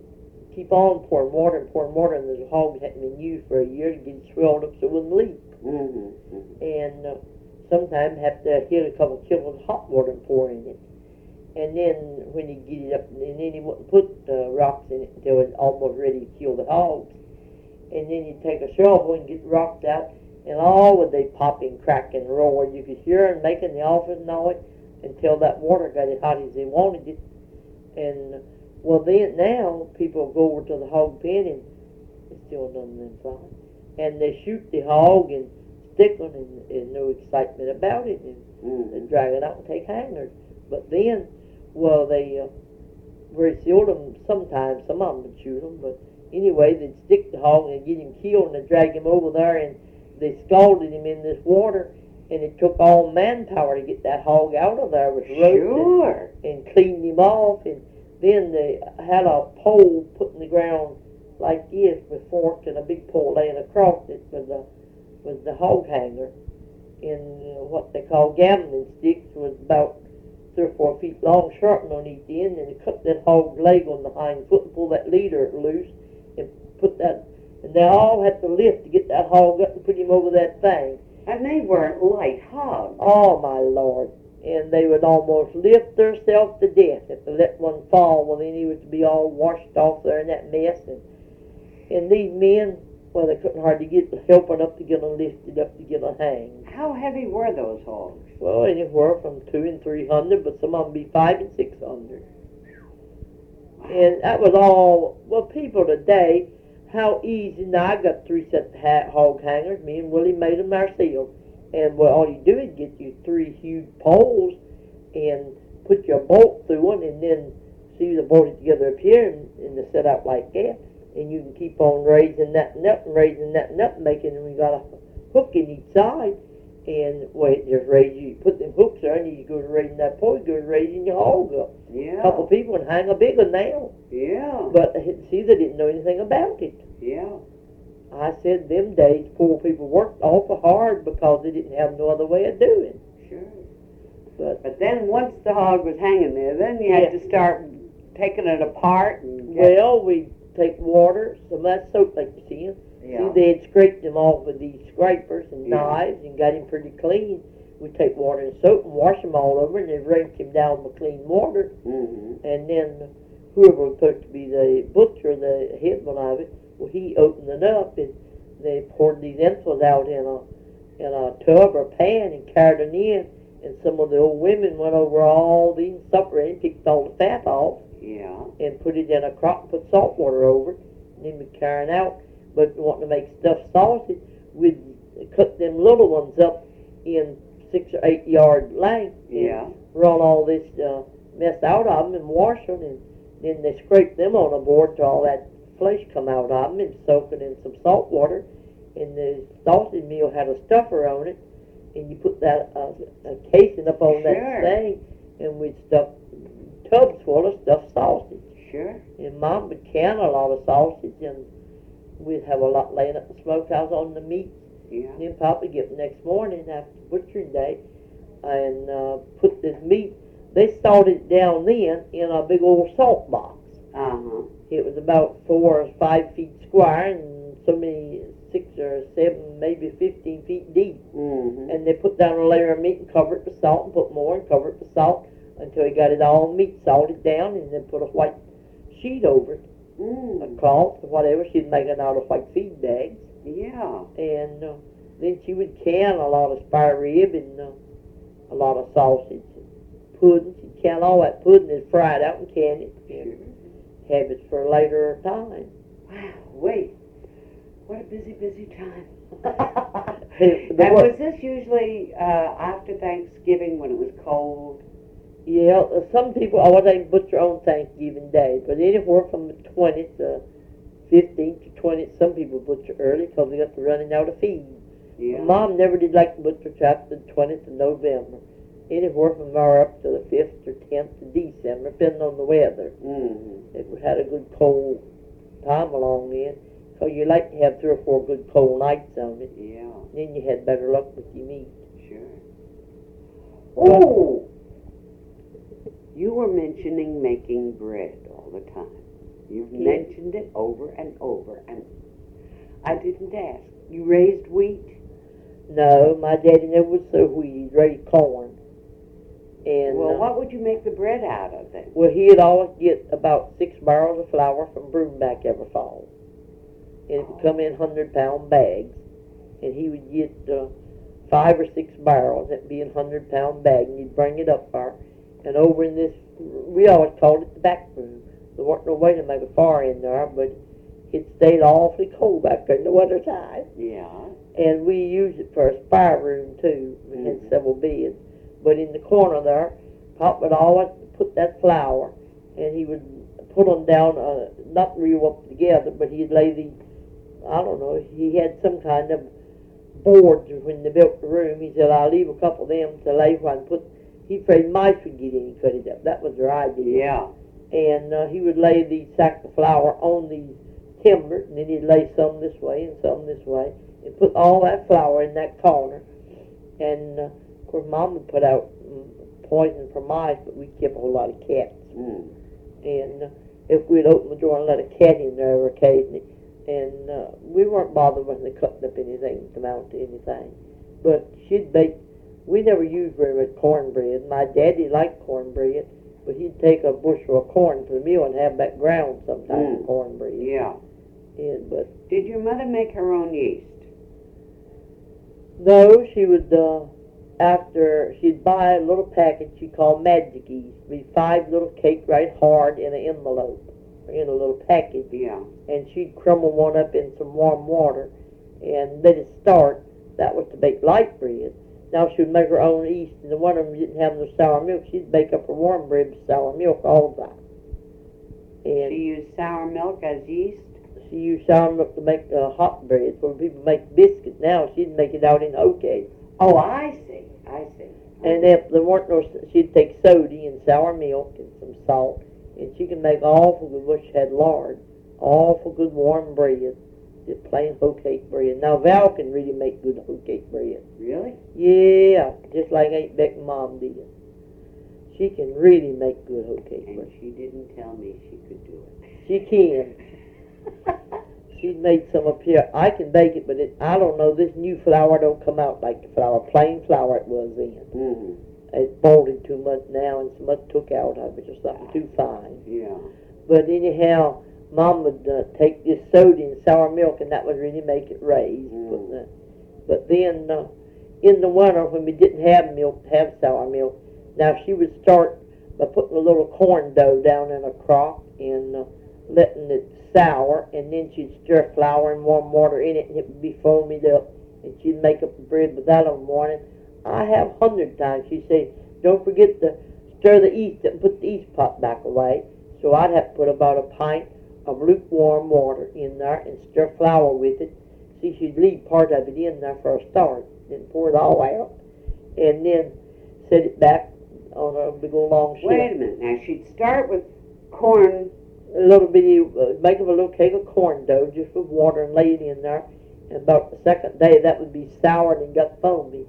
keep on pouring water and pouring water, and the hog hadn't been used for a year to get it swelled up so it wouldn't leak. Mm-hmm. Mm-hmm. And uh, sometimes have to hit a couple kilos of hot water and pour in it. And then when you get it up, and then he wouldn't put uh, rocks in it until it's almost ready to kill the hogs. And then you take a shovel and get the rocks out, and all would they pop and crack and roar. You could hear them making the office noise until that water got as hot as they wanted it. And well, then now people go over to the hog pen and it's still none of them fly, and they shoot the hog and stick them, and, and no excitement about it, and Mm-hmm. they drag it out and take hangers. But then, well, they uh, very seldom. Sometimes some of them would shoot them, but anyway, they'd stick the hog and get him killed, and they'd drag him over there, and they scalded him in this water, and it took all manpower to get that hog out of there with ropes Sure. and, and cleaned him off, and then they had a pole put in the ground like this with forks, and a big pole laying across it with the with the hog hanger, and uh, what they call gammon sticks was about three or four feet long, sharpened on each end, and they cut that hog's leg on the hind foot and pull that leader loose and put that, and they all had to lift to get that hog up and put him over that thing. And they weren't light hogs. Oh, my Lord. And they would almost lift themselves to death if they let one fall. Well, then he was to be all washed off there in that mess. And, and these men, well, they couldn't hardly get help enough to get them lifted up to get them hanged. How heavy were those hogs? Well, anywhere from two and three hundred, but some of them be five and six hundred. And that was all. Well, people today, how easy. Now I got three sets of ha- hog hangers. Me and Willie made them ourselves. And well, all you do is get you three huge poles and put your bolt through one, and then sew the bolt together up here, and, and they set out like that. And you can keep on raising that and up and raising that and up, making them. You got a hook in each side, and well, it just raise you. Put them hooks there, and you go to raising that pole, you go to raising your hog up. Yeah. A couple people would hang a big one now, Yeah. but see, they didn't know anything about it. Yeah. I said them days poor people worked awful hard because they didn't have no other way of doing. Sure. But But then once the hog was hanging there, then you had Yeah. to start taking it apart and get, well, we take water, some of that soap like you see. yeah. See, they had scraped him off with these scrapers and Yeah. knives and got him pretty clean. We take water and soap and wash him all over, and they rinsed him down with clean water. Mm-hmm. And then whoever was supposed to be the butcher, the head one of it, well, he opened it up, and they poured these entrails out in a in a tub or pan and carried them in. And some of the old women went over all these supper and picked all the fat off Yeah. and put it in a crock, put salt water over it, and then we'd carry it out. But wanting to make stuffed sausage, we'd cut them little ones up in six or eight yard length. and Yeah. Run all this uh, mess out of them and wash them, and then they scrape them on a board till all that flesh come out of them and soak it in some salt water. And the sausage meal had a stuffer on it, and you put that uh, a casing up on Sure. that thing, and we'd stuff tubs full of stuffed sausage. Sure. And Mom would can a lot of sausage, and we'd have a lot laying up in the smokehouse on the meat. Yeah. And then Papa get the next morning after butchering day and uh, put this meat. They salted it down then in a big old salt box. Uh-huh. It was about four or five feet square and so many, six or seven, maybe fifteen feet deep. Mm-hmm. And they put down a layer of meat and cover it with salt and put more and cover it with salt until he got it all meat salted down, and then put a white sheet over it, a Mm. cloth or whatever. She'd make it out of white feed bags. Yeah. And uh, then she would can a lot of spare rib and uh, a lot of sausage and pudding. She'd can all that pudding and fry it out and can it and have it for later time. Wow. Wait. What a busy, busy time. The- the And work- was this usually uh, after Thanksgiving when it was cold? Yeah, uh, some people always butcher on Thanksgiving Day, but anywhere from the twentieth to fifteenth to twentieth, some people butcher early because they got to running out of feed. Yeah. Mom never did like to butcher till after the twentieth of November. Anywhere from there up to the fifth or tenth of December, depending on the weather. Mm-hmm. If we had a good cold time along then, so you like to have three or four good cold nights on it. Yeah. Then you had better luck with your meat. Sure. Oh! You were mentioning making bread all the time. You've Yeah. mentioned it over and over, and I didn't ask. You raised wheat? No, my daddy never would sow wheat. He raised corn. And Well, uh, what would you make the bread out of then? well, he'd always get about six barrels of flour from Broomback every fall, and it would come in hundred pound bags. And he would get uh, five or six barrels. It'd be in hundred pound bag, and he'd bring it up there. And over in this, we always called it the back room. There wasn't no way to make a fire in there, but it stayed awfully cold back there in the winter time. Yeah. And we used it for a spare room too. We Mhm. had several beds. But in the corner there, Pop would always put that flour, and he would put them down, uh, not real up together, but he'd lay the, I don't know, he had some kind of boards when they built the room. He said, I'll leave a couple of them to lay where and put, he afraid mice would get in and cut it up. That was their idea. Yeah. And uh, he would lay these sacks of flour on these timbers, and then he'd lay some this way and some this way, and put all that flour in that corner. And uh, of course, Mom would put out mm, poison for mice, but we kept a whole lot of cats. Mm. And uh, if we'd open the door and let a cat in there occasionally, and uh, we weren't bothered when they cut up anything to mount to anything. But she'd bake. We never used very much cornbread. My daddy liked cornbread, but he'd take a bushel of corn to the mill and have that ground sometimes Mm. cornbread. Yeah. And, but Did your mother make her own yeast? no, she would. Uh, after she'd buy a little packet she called Magic Yeast. It'd be five little cakes right hard in an envelope, in a little packet. Yeah. And she'd crumble one up in some warm water and let it start. That was to bake light bread. Now she would make her own yeast, and the one of them didn't have no sour milk. She'd bake up her warm bread with sour milk all the time. And She used sour milk as yeast? she used sour milk to make uh, hot bread. When people make biscuits now, she'd make it out in oat cakes. Oh, I see. I see. And if there weren't no, she'd take soda and sour milk and some salt, and she could make awful good, what she had lard, awful good warm bread, just plain hoe cake bread. Now Val can really make good hoe cake bread. Really? Yeah, just like Aunt Beck and Mom did. She can really make good hoe cake And bread. she didn't tell me she could do it. She can. She made some up here. I can bake it, but it, I don't know. This new flour don't come out like the flour, plain flour it was then. Mm-hmm. It's molded too much now, and so much took out of it, or something too fine. Yeah. But anyhow, Mom would uh, take this soda and sour milk, and that would really make it raise. Mm. But, uh, but then uh, in the winter, when we didn't have milk, have sour milk, now she would start by putting a little corn dough down in a crock and uh, letting it sour, and then she'd stir flour and warm water in it, and it would be foamed up, and she'd make up the bread with that in the morning. I have a hundred times. She'd say, don't forget to stir the yeast and put the yeast pot back away. So I'd have to put about a pint of lukewarm water in there and stir flour with it. See, she'd leave part of it in there for a start, then pour it all out, and then set it back on a big old long shelf. Wait a minute. Now, she'd start with corn. A little bitty, uh, make of a little cake of corn dough just with water and lay it in there. And about the second day, that would be soured and got foamy.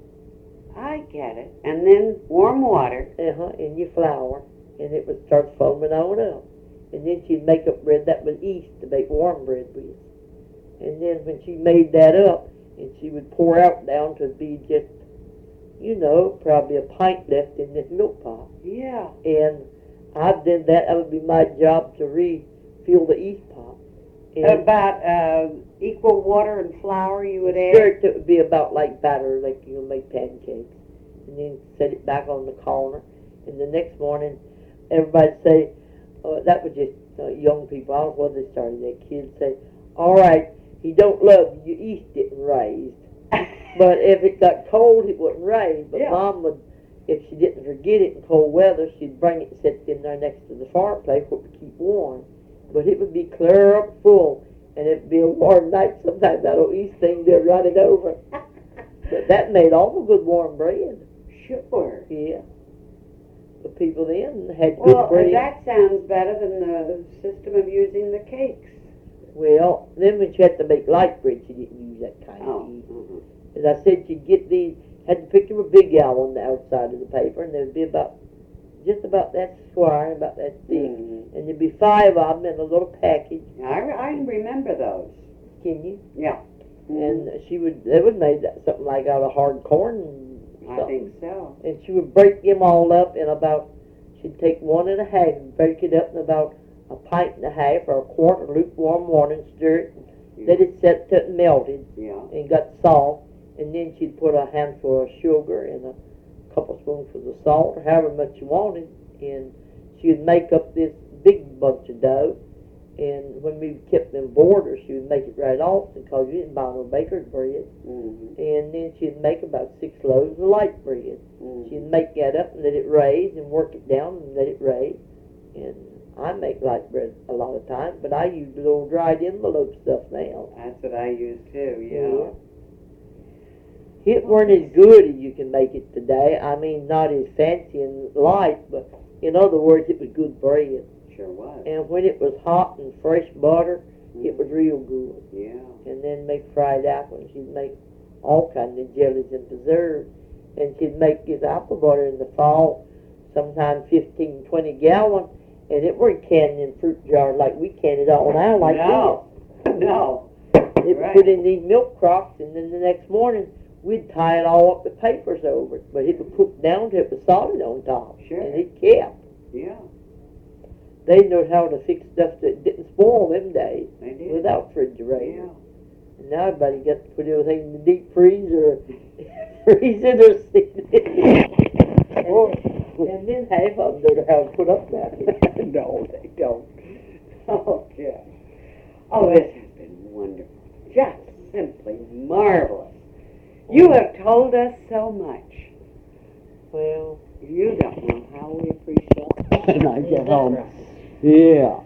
I get it. And then warm water. Uh-huh, in your flour, and it would start foaming on up. And then she'd make up bread that was yeast to make warm bread with. And then when she made that up, and she would pour out down to be just, you know, probably a pint left in this milk pot. Yeah. And I did that. That would be my job to refill the yeast pot. And About uh, equal water and flour you would add? sure, it would be about like batter, like you make pancakes. And then set it back on the corner. And the next morning, everybody'd say, uh, that was just uh, young people. I don't know where they started that. Kids say, all right, he don't love you. Your yeast didn't raise. But if it got cold, it wouldn't raise. But Yeah. Mom would, if she didn't forget it in cold weather, she'd bring it and set it in there next to the fireplace where it would keep warm. But it would be clear up full, and it'd be a warm night. Sometimes that old yeast thing did run it over. But that made awful good warm bread. Sure. Yeah. The people then had good Well, bread. that sounds better than the system of using the cakes. Well, then when she had to make light bread, she didn't use that kind Oh. of yeast. Mm-hmm. As I said, she'd get these, had to pick them a big owl on the outside of the paper, and there'd be about just about that square, about that thick. Mm-hmm. And there'd be five of them in a little package. I, I remember those. Can you? Yeah. Mm-hmm. And she would, they would make that something like out of hard corn. I think so. And she would break them all up in about, she'd take one and a half and break it up in about a pint and a half or a quart of lukewarm water and stir it. Yeah. Let it set till it melted Yeah. and got soft. And then she'd put a handful of sugar and a couple spoonfuls of salt or however much you wanted. And she would make up this big bunch of dough. And when we kept them borders, she would make it right off because you didn't buy no baker's bread. Mm-hmm. And then she'd make about six loaves of light bread. Mm-hmm. She'd make that up and let it raise and work it down and let it raise. And I make light bread a lot of times, but I use the little dried envelope stuff now. That's what I use too, yeah. yeah. It weren't as good as you can make it today. I mean, not as fancy and light, but in other words, it was good bread. Sure was. And when it was hot and fresh butter, mm-hmm. it was real good. Yeah. And then make fried apples. She'd make all kinds of jellies and preserves. And she'd make this apple butter in the fall, sometimes fifteen, twenty gallons. And it weren't canned in fruit jars like we can it all now like no. this. No. It was Right. put in these milk crocks, and then the next morning we'd tie it all up with papers over it. But it would cook down till it was solid on top. Sure. And it kept. Yeah. They knew how to fix stuff that didn't spoil them days They did. without refrigerator. Yeah. And now everybody got to put everything in the deep freezer, freeze it or sit it. Oh. And then half of them don't know how to put up that. No, they don't. Okay. Oh, this has been wonderful. Just simply marvelous. You have told us so much. Well, You don't know how we appreciate it. And I get home. Yeah.